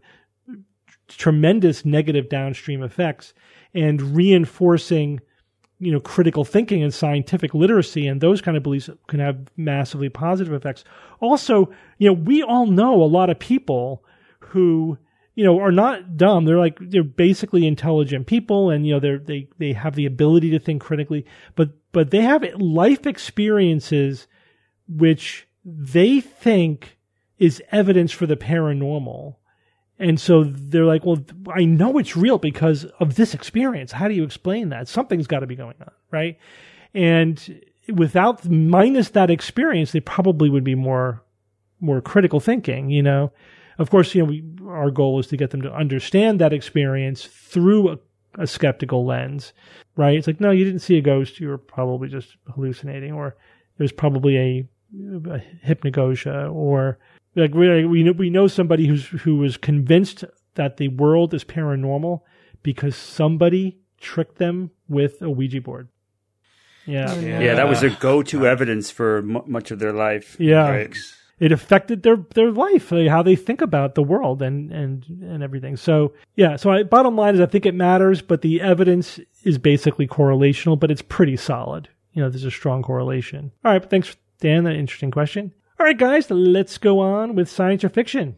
Speaker 2: tremendous negative downstream effects, and reinforcing, you know, critical thinking and scientific literacy and those kind of beliefs can have massively positive effects. Also, you know, we all know a lot of people who, you know, are not dumb. They're like, they're basically intelligent people, and, you know, they're, they, they have the ability to think critically, but, but they have life experiences which they think is evidence for the paranormal. And so they're like, well, I know it's real because of this experience. How do you explain that? Something's got to be going on, right? And without, minus that experience, they probably would be more, more critical thinking, you know? Of course, you know, we, our goal is to get them to understand that experience through a, a skeptical lens, right? It's like, no, you didn't see a ghost. You were probably just hallucinating, or there's probably a, a hypnagogia, or like we we know, we know somebody who's who was convinced that the world is paranormal because somebody tricked them with a Ouija board. Yeah,
Speaker 6: yeah, yeah that was their go-to evidence for m- much of their life.
Speaker 2: Yeah.
Speaker 6: Right?
Speaker 2: It affected their, their life, like how they think about the world and, and, and everything. So, yeah, so I, bottom line is I think it matters, but the evidence is basically correlational, but it's pretty solid. You know, there's a strong correlation. All right, but thanks, Dan. That interesting question. All right, guys, let's go on with science or fiction.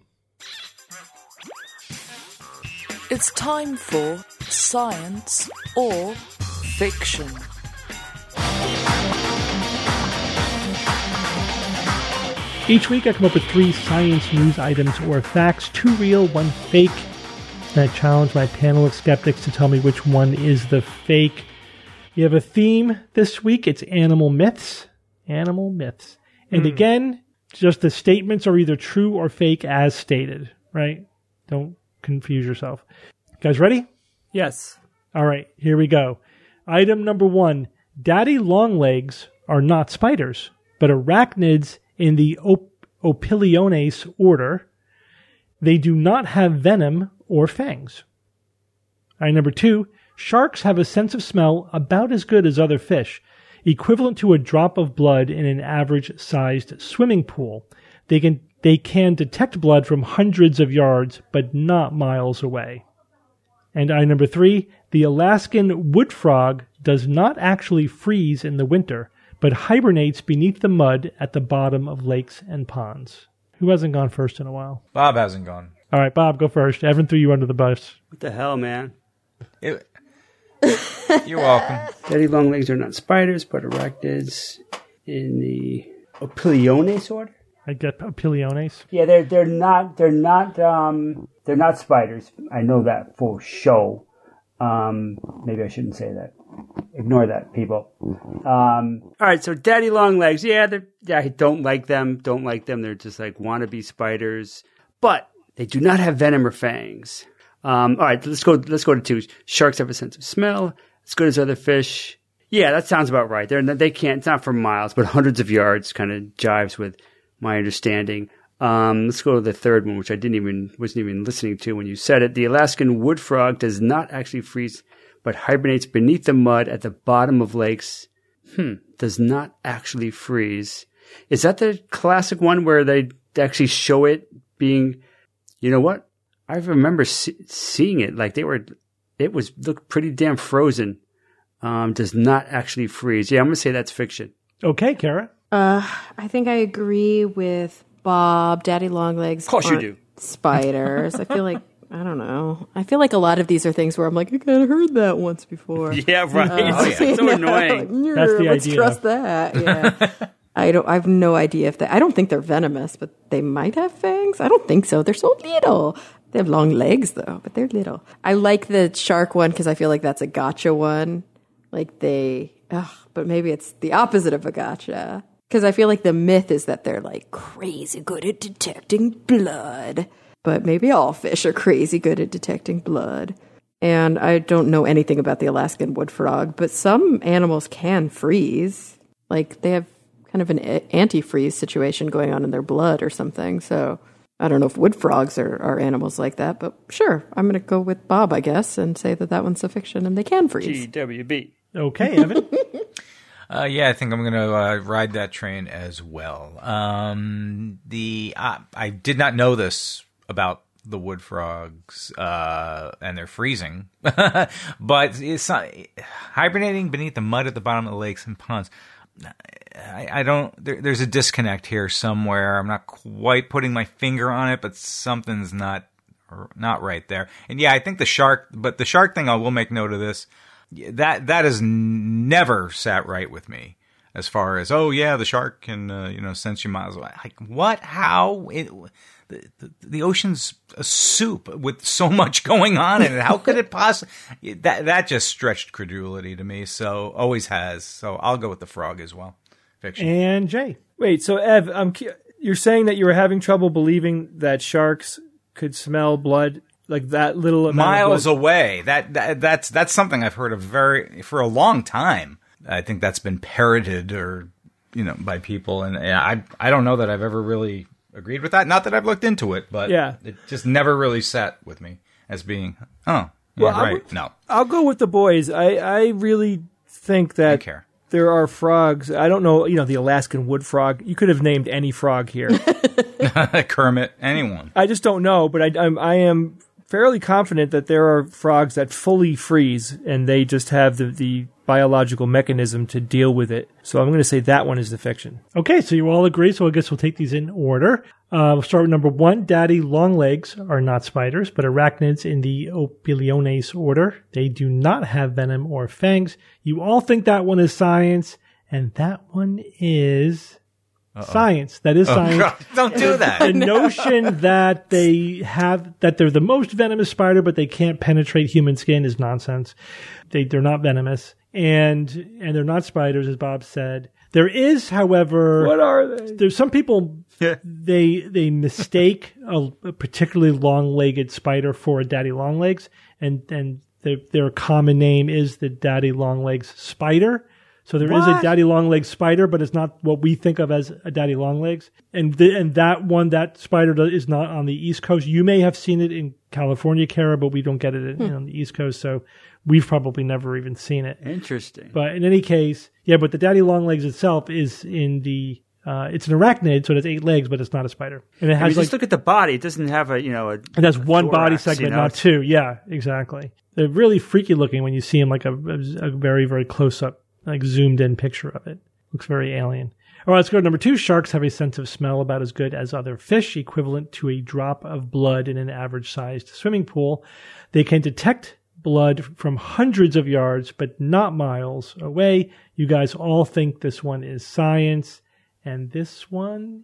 Speaker 1: It's time for science or fiction.
Speaker 2: Each week I come up with three science news items or facts, two real, one fake. And I challenge my panel of skeptics to tell me which one is the fake. You have a theme this week. It's animal myths. Animal myths. And mm. again, just the statements are either true or fake as stated, right? Don't confuse yourself. Guys ready?
Speaker 3: Yes.
Speaker 2: All right, here we go. Item number one. Daddy longlegs are not spiders, but arachnids in the Op- Opiliones order. They do not have venom or fangs. All right, number two, sharks have a sense of smell about as good as other fish, equivalent to a drop of blood in an average-sized swimming pool. They can they can detect blood from hundreds of yards, but not miles away. And item number three, the Alaskan wood frog does not actually freeze in the winter, but hibernates beneath the mud at the bottom of lakes and ponds. Who hasn't gone first in a while?
Speaker 5: Bob hasn't gone.
Speaker 2: All right, Bob, go first. Evan threw you under the bus.
Speaker 6: What the hell, man?
Speaker 5: It, you're welcome.
Speaker 6: Daddy longlegs are not spiders, but arachnids in the Opiliones order.
Speaker 2: I get Opiliones.
Speaker 6: Yeah, they're they're not they're not um they're not spiders. I know that for sure. Um, maybe I shouldn't say that. Ignore that, people. Um, all right, so daddy longlegs, yeah, they're, yeah, I don't like them. Don't like them. They're just like wannabe spiders, but they do not have venom or fangs. Um, all right, let's go. Let's go to two. Sharks have a sense of smell, as good as other fish. Yeah, that sounds about right. They're they can't. It's not for miles, but hundreds of yards. Kind of jives with my understanding. Um, let's go to the third one, which I didn't even wasn't even listening to when you said it. The Alaskan wood frog does not actually freeze, but hibernates beneath the mud at the bottom of lakes. Hmm, does not actually freeze. Is that the classic one where they actually show it being? You know what? I remember see, seeing it like they were. It was looked pretty damn frozen. Um, does not actually freeze. Yeah, I'm gonna say that's fiction.
Speaker 2: Okay, Kara.
Speaker 4: Uh, I think I agree with Bob, daddy long legs.
Speaker 6: Of course you
Speaker 4: aren't
Speaker 6: do.
Speaker 4: Spiders. I feel like, I don't know. I feel like a lot of these are things where I'm like, I kind of heard that once before.
Speaker 6: Yeah, right.
Speaker 4: Uh,
Speaker 6: It's so
Speaker 4: you know,
Speaker 6: annoying.
Speaker 4: like,
Speaker 2: That's the
Speaker 4: let's
Speaker 2: idea.
Speaker 4: trust that. Yeah. I don't. I have no idea if they. I don't think they're venomous, but they might have fangs. I don't think so. They're so little. They have long legs though, but they're little. I like the shark one because I feel like that's a gotcha one. Like they, ugh, but maybe it's the opposite of a gotcha. Because I feel like the myth is that they're like crazy good at detecting blood. But maybe all fish are crazy good at detecting blood. And I don't know anything about the Alaskan wood frog, but some animals can freeze. Like they have kind of an antifreeze situation going on in their blood or something. So I don't know if wood frogs are, are animals like that, but sure, I'm going to go with Bob, I guess, and say that that one's a fiction and they can freeze.
Speaker 6: G W B.
Speaker 2: Okay, Evan.
Speaker 5: Uh, yeah, I think I'm going to uh, ride that train as well. Um, the uh, I did not know this about the wood frogs uh, and their freezing, but it's not, hibernating beneath the mud at the bottom of the lakes and ponds. I, I don't. There, there's a disconnect here somewhere. I'm not quite putting my finger on it, but something's not not right there. And yeah, I think the shark. But the shark thing, I will make note of this. That that has never sat right with me. As far as oh yeah, the shark can uh, you know sense you miles away. Like what? How? It, the, the the ocean's a soup with so much going on in it. How could it possibly? That that just stretched credulity to me. So always has. So I'll go with the frog as well. Fiction.
Speaker 2: And Jay.
Speaker 3: Wait, so Ev, I'm, cu- you're saying that you were having trouble believing that sharks could smell blood like that little amount
Speaker 5: Miles
Speaker 3: of blood?
Speaker 5: away. That, that that's that's something I've heard of very for a long time. I think that's been parroted or you know by people, and I I don't know that I've ever really agreed with that. Not that I've looked into it, but
Speaker 3: Yeah.
Speaker 5: it just never really sat with me as being oh yeah,
Speaker 3: Well, I
Speaker 5: right
Speaker 3: would-
Speaker 5: no
Speaker 3: I'll go with the boys. I, I really think
Speaker 5: I
Speaker 3: that
Speaker 5: care.
Speaker 3: there are frogs. I don't know, you know, the Alaskan wood frog. You could have named any frog here.
Speaker 5: Kermit, anyone.
Speaker 3: I just don't know, but I, I'm, I am fairly confident that there are frogs that fully freeze and they just have the, the biological mechanism to deal with it. So I'm going to say that one is the fiction.
Speaker 2: Okay, so you all agree, so I guess we'll take these in order. Uh, we'll start with number one. Daddy longlegs are not spiders, but arachnids in the Opiliones order. They do not have venom or fangs. You all think that one is science, and that one is Uh-oh. science. That is science.
Speaker 5: Oh, God, don't do that.
Speaker 2: The notion that they have, that they're the most venomous spider, but they can't penetrate human skin is nonsense. They, they're not venomous. And, and they're not spiders, as Bob said. There is, however,
Speaker 3: What are they?
Speaker 2: there's some people, they, they mistake a, a particularly long-legged spider for a daddy longlegs. And, and their, their common name is the daddy longlegs spider. So there is a daddy longlegs spider, but it's not what we think of as a daddy longlegs. And the, and that one, that spider is not on the East Coast. You may have seen it in California, Kara, but we don't get it in, on the East Coast. So we've probably never even seen it.
Speaker 6: Interesting.
Speaker 2: But in any case, yeah, but the daddy longlegs itself is in the, uh, it's an arachnid, so it has eight legs, but it's not a spider. And it
Speaker 6: I
Speaker 2: has
Speaker 6: mean,
Speaker 2: like,
Speaker 6: just look at the body. It doesn't have a, you know, a,
Speaker 2: it has one
Speaker 6: thorax,
Speaker 2: body segment,
Speaker 6: you know?
Speaker 2: not two. Yeah, exactly. They're really freaky looking when you see them like a, a, a very, very close up, like zoomed in picture of it. Looks very alien. All right, let's go to number two. Sharks have a sense of smell about as good as other fish, equivalent to a drop of blood in an average sized swimming pool. They can detect blood from hundreds of yards, but not miles away. You guys all think this one is science, and this one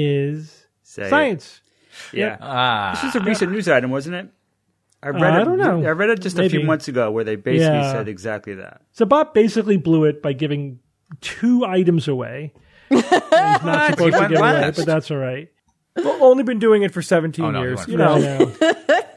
Speaker 2: is
Speaker 6: Say it.
Speaker 2: science.
Speaker 6: yeah.
Speaker 5: Ah,
Speaker 6: This was a recent news item, wasn't it? I read
Speaker 2: Uh,
Speaker 6: it.
Speaker 2: I don't know.
Speaker 6: I read it just a few
Speaker 2: Maybe.
Speaker 6: months ago where they basically
Speaker 2: Yeah.
Speaker 6: said exactly that.
Speaker 2: So Bob basically blew it by giving two items away. He's not supposed
Speaker 5: He
Speaker 2: to
Speaker 5: went
Speaker 2: give away,
Speaker 5: last.
Speaker 2: but that's all right.
Speaker 3: I've only been doing it for seventeen
Speaker 5: Oh, no, he
Speaker 3: years.
Speaker 5: went
Speaker 3: You
Speaker 2: I
Speaker 3: know,
Speaker 2: know.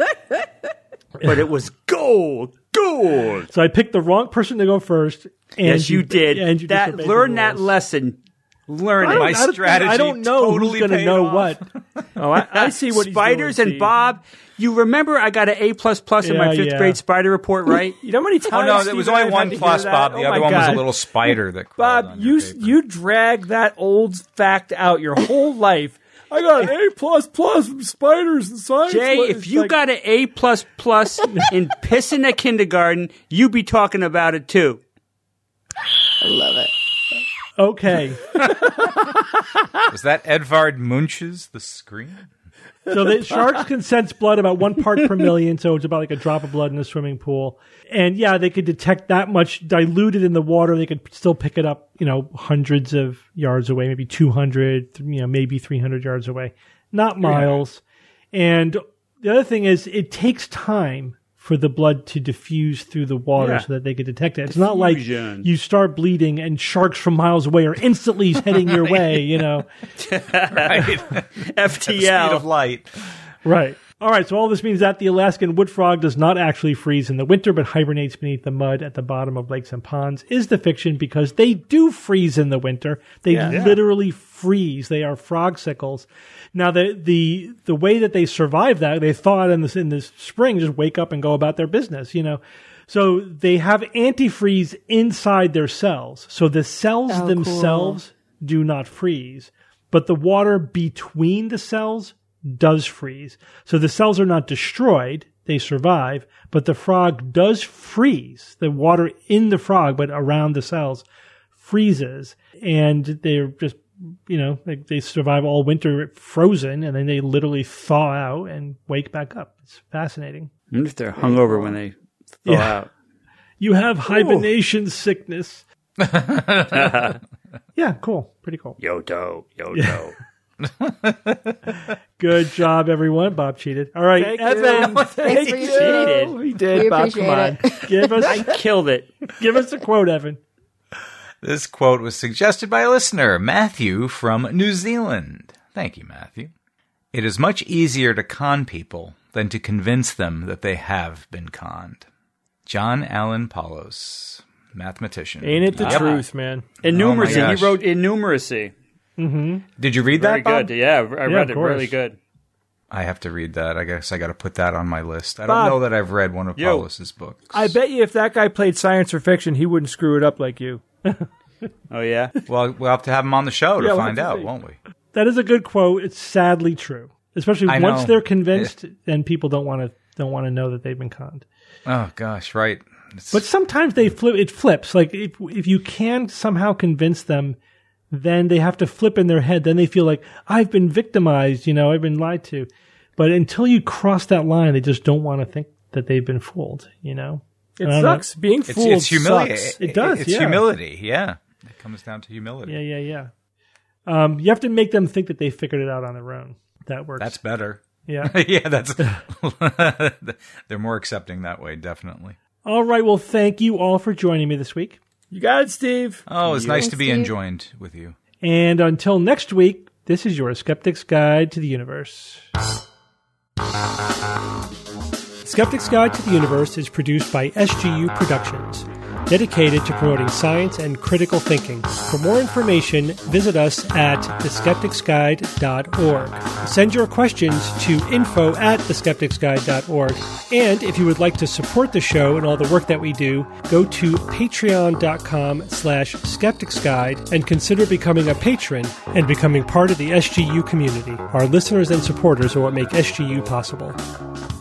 Speaker 6: But it was gold. Gold.
Speaker 2: So I picked the wrong person to go first. And
Speaker 6: Yes, you, did.
Speaker 2: And you
Speaker 6: that
Speaker 2: disobeyed
Speaker 6: learn
Speaker 2: the
Speaker 6: that
Speaker 2: rules.
Speaker 6: lesson. Learn
Speaker 2: I
Speaker 6: it.
Speaker 2: don't,
Speaker 5: My
Speaker 2: I don't-
Speaker 5: strategy
Speaker 2: I don't know
Speaker 5: totally
Speaker 2: who's going to
Speaker 5: paid
Speaker 2: know
Speaker 5: off.
Speaker 2: what.
Speaker 3: oh, I, I see what he's
Speaker 6: Spiders
Speaker 3: doing,
Speaker 6: and
Speaker 3: Steve.
Speaker 6: Bob. You remember I got an A plus plus in my
Speaker 2: Yeah,
Speaker 6: fifth
Speaker 2: yeah.
Speaker 6: grade spider report, right?
Speaker 3: You know how many times?
Speaker 5: oh no,
Speaker 3: Steve
Speaker 5: there was
Speaker 3: and I
Speaker 5: only
Speaker 3: have had
Speaker 5: one
Speaker 3: to hear
Speaker 5: plus,
Speaker 3: that?
Speaker 5: Bob.
Speaker 3: Oh
Speaker 5: The other
Speaker 3: my
Speaker 5: one was a
Speaker 3: God.
Speaker 5: little spider that crawled
Speaker 3: Bob,
Speaker 5: on
Speaker 3: you
Speaker 5: your paper.
Speaker 3: you drag that old fact out your whole life. I got an A plus plus from spiders and science.
Speaker 6: Jay,
Speaker 3: It's
Speaker 6: if you
Speaker 3: like-
Speaker 6: got an A plus plus in pissing at kindergarten, you be talking about it too.
Speaker 4: I love it.
Speaker 2: Okay.
Speaker 5: Was that Edvard Munch's The Scream?
Speaker 2: So the sharks can sense blood about one part per million, so it's about like a drop of blood in a swimming pool. And yeah, they could detect that much diluted in the water. They could still pick it up, you know, hundreds of yards away, maybe two hundred, you know, maybe three hundred yards away. Not miles. Yeah. And the other thing is it takes time for the blood to diffuse through the water yeah. so that they could detect it. It's Diffusion. Not like you start bleeding and sharks from miles away are instantly heading your way, you know.
Speaker 5: Right.
Speaker 6: F T
Speaker 5: At
Speaker 6: L.
Speaker 5: the speed of light.
Speaker 2: Right. All right, so all this means that the Alaskan wood frog does not actually freeze in the winter, but hibernates beneath the mud at the bottom of lakes and ponds is the fiction because they do freeze in the winter. They
Speaker 3: Yeah.
Speaker 2: literally freeze. They are frogicles. Now, the the the way that they survive that, they thaw out in the, in the spring, just wake up and go about their business, you know. So they have antifreeze inside their cells. So the cells
Speaker 4: Oh,
Speaker 2: themselves do not freeze, but the water between the cells does freeze. So the cells are not destroyed, they survive, but the frog does freeze. The water in the frog, but around the cells, freezes. And they're just, you know, they, they survive all winter frozen, and then they literally thaw out and wake back up. It's fascinating.
Speaker 6: I wonder if they're hungover when they thaw
Speaker 2: Yeah.
Speaker 6: out.
Speaker 2: You have hibernation sickness. Yeah, cool. Pretty cool.
Speaker 6: Yodo, Yodo.
Speaker 2: Good job, everyone. Bob cheated. All right,
Speaker 3: Thank
Speaker 2: Evan,
Speaker 3: you.
Speaker 4: Thanks for
Speaker 3: you.
Speaker 6: cheated.
Speaker 3: He did,
Speaker 4: We
Speaker 3: Bob.
Speaker 4: appreciate
Speaker 3: Come on.
Speaker 4: it.
Speaker 2: give us
Speaker 6: I killed it.
Speaker 2: give us a quote, Evan.
Speaker 5: This quote was suggested by a listener, Matthew from New Zealand. Thank you, Matthew. It is much easier to con people than to convince them that they have been conned. John Allen Paulos, mathematician.
Speaker 3: Ain't it the
Speaker 5: Yep.
Speaker 3: truth, man?
Speaker 6: Innumeracy.
Speaker 5: gosh.
Speaker 6: he wrote innumeracy.
Speaker 5: Did you read
Speaker 6: Very
Speaker 5: that, Bob?
Speaker 6: good. Yeah, I
Speaker 2: Yeah,
Speaker 6: read
Speaker 2: of
Speaker 6: it really
Speaker 2: course.
Speaker 6: good.
Speaker 5: I have to read that. I guess I got to put that on my list. I
Speaker 3: Bob.
Speaker 5: don't know that I've read one of
Speaker 6: Yo.
Speaker 5: Paulus's books.
Speaker 3: I bet you if that guy played science or fiction, he wouldn't screw it up like you.
Speaker 6: Oh, yeah?
Speaker 5: Well, we'll have to have him on the show to
Speaker 3: Yeah, we'll
Speaker 5: find
Speaker 3: have to
Speaker 5: out,
Speaker 3: see.
Speaker 5: won't we?
Speaker 2: That is a good quote. It's sadly true, especially
Speaker 5: I
Speaker 2: once
Speaker 5: know.
Speaker 2: they're convinced, then people don't want to don't want to know that they've been conned.
Speaker 5: Oh gosh, right. It's,
Speaker 2: But sometimes they flip. It flips. Like if if you can somehow convince them, then they have to flip in their head. Then they feel like I've been victimized. You know, I've been lied to. But until you cross that line, they just don't want to think that they've been fooled. You know,
Speaker 3: It
Speaker 2: I don't know.
Speaker 3: sucks. Being
Speaker 5: it's,
Speaker 3: fooled
Speaker 5: it's humility.
Speaker 3: sucks.
Speaker 2: It does,
Speaker 5: It's
Speaker 2: yeah.
Speaker 5: humility. Yeah, it comes down to humility.
Speaker 2: Yeah, yeah, yeah. Um, you have to make them think that they figured it out on their own. That works.
Speaker 5: That's better.
Speaker 2: yeah.
Speaker 5: Yeah, that's. They're more accepting that way, definitely.
Speaker 2: All right. Well, thank you all for joining me this week.
Speaker 3: You got it, Steve.
Speaker 5: Oh, it's nice
Speaker 4: Thanks,
Speaker 5: to be
Speaker 4: Steve.
Speaker 5: enjoined with you.
Speaker 2: And until next week, this is your Skeptic's Guide to the Universe. Skeptic's Guide to the Universe is produced by S G U Productions, dedicated to promoting science and critical thinking. For more information, visit us at the skeptics guide dot org. Send your questions to info at the skeptics guide dot org. And if you would like to support the show and all the work that we do, go to patreon.com slash skepticsguide and consider becoming a patron and becoming part of the S G U community. Our listeners and supporters are what make S G U possible.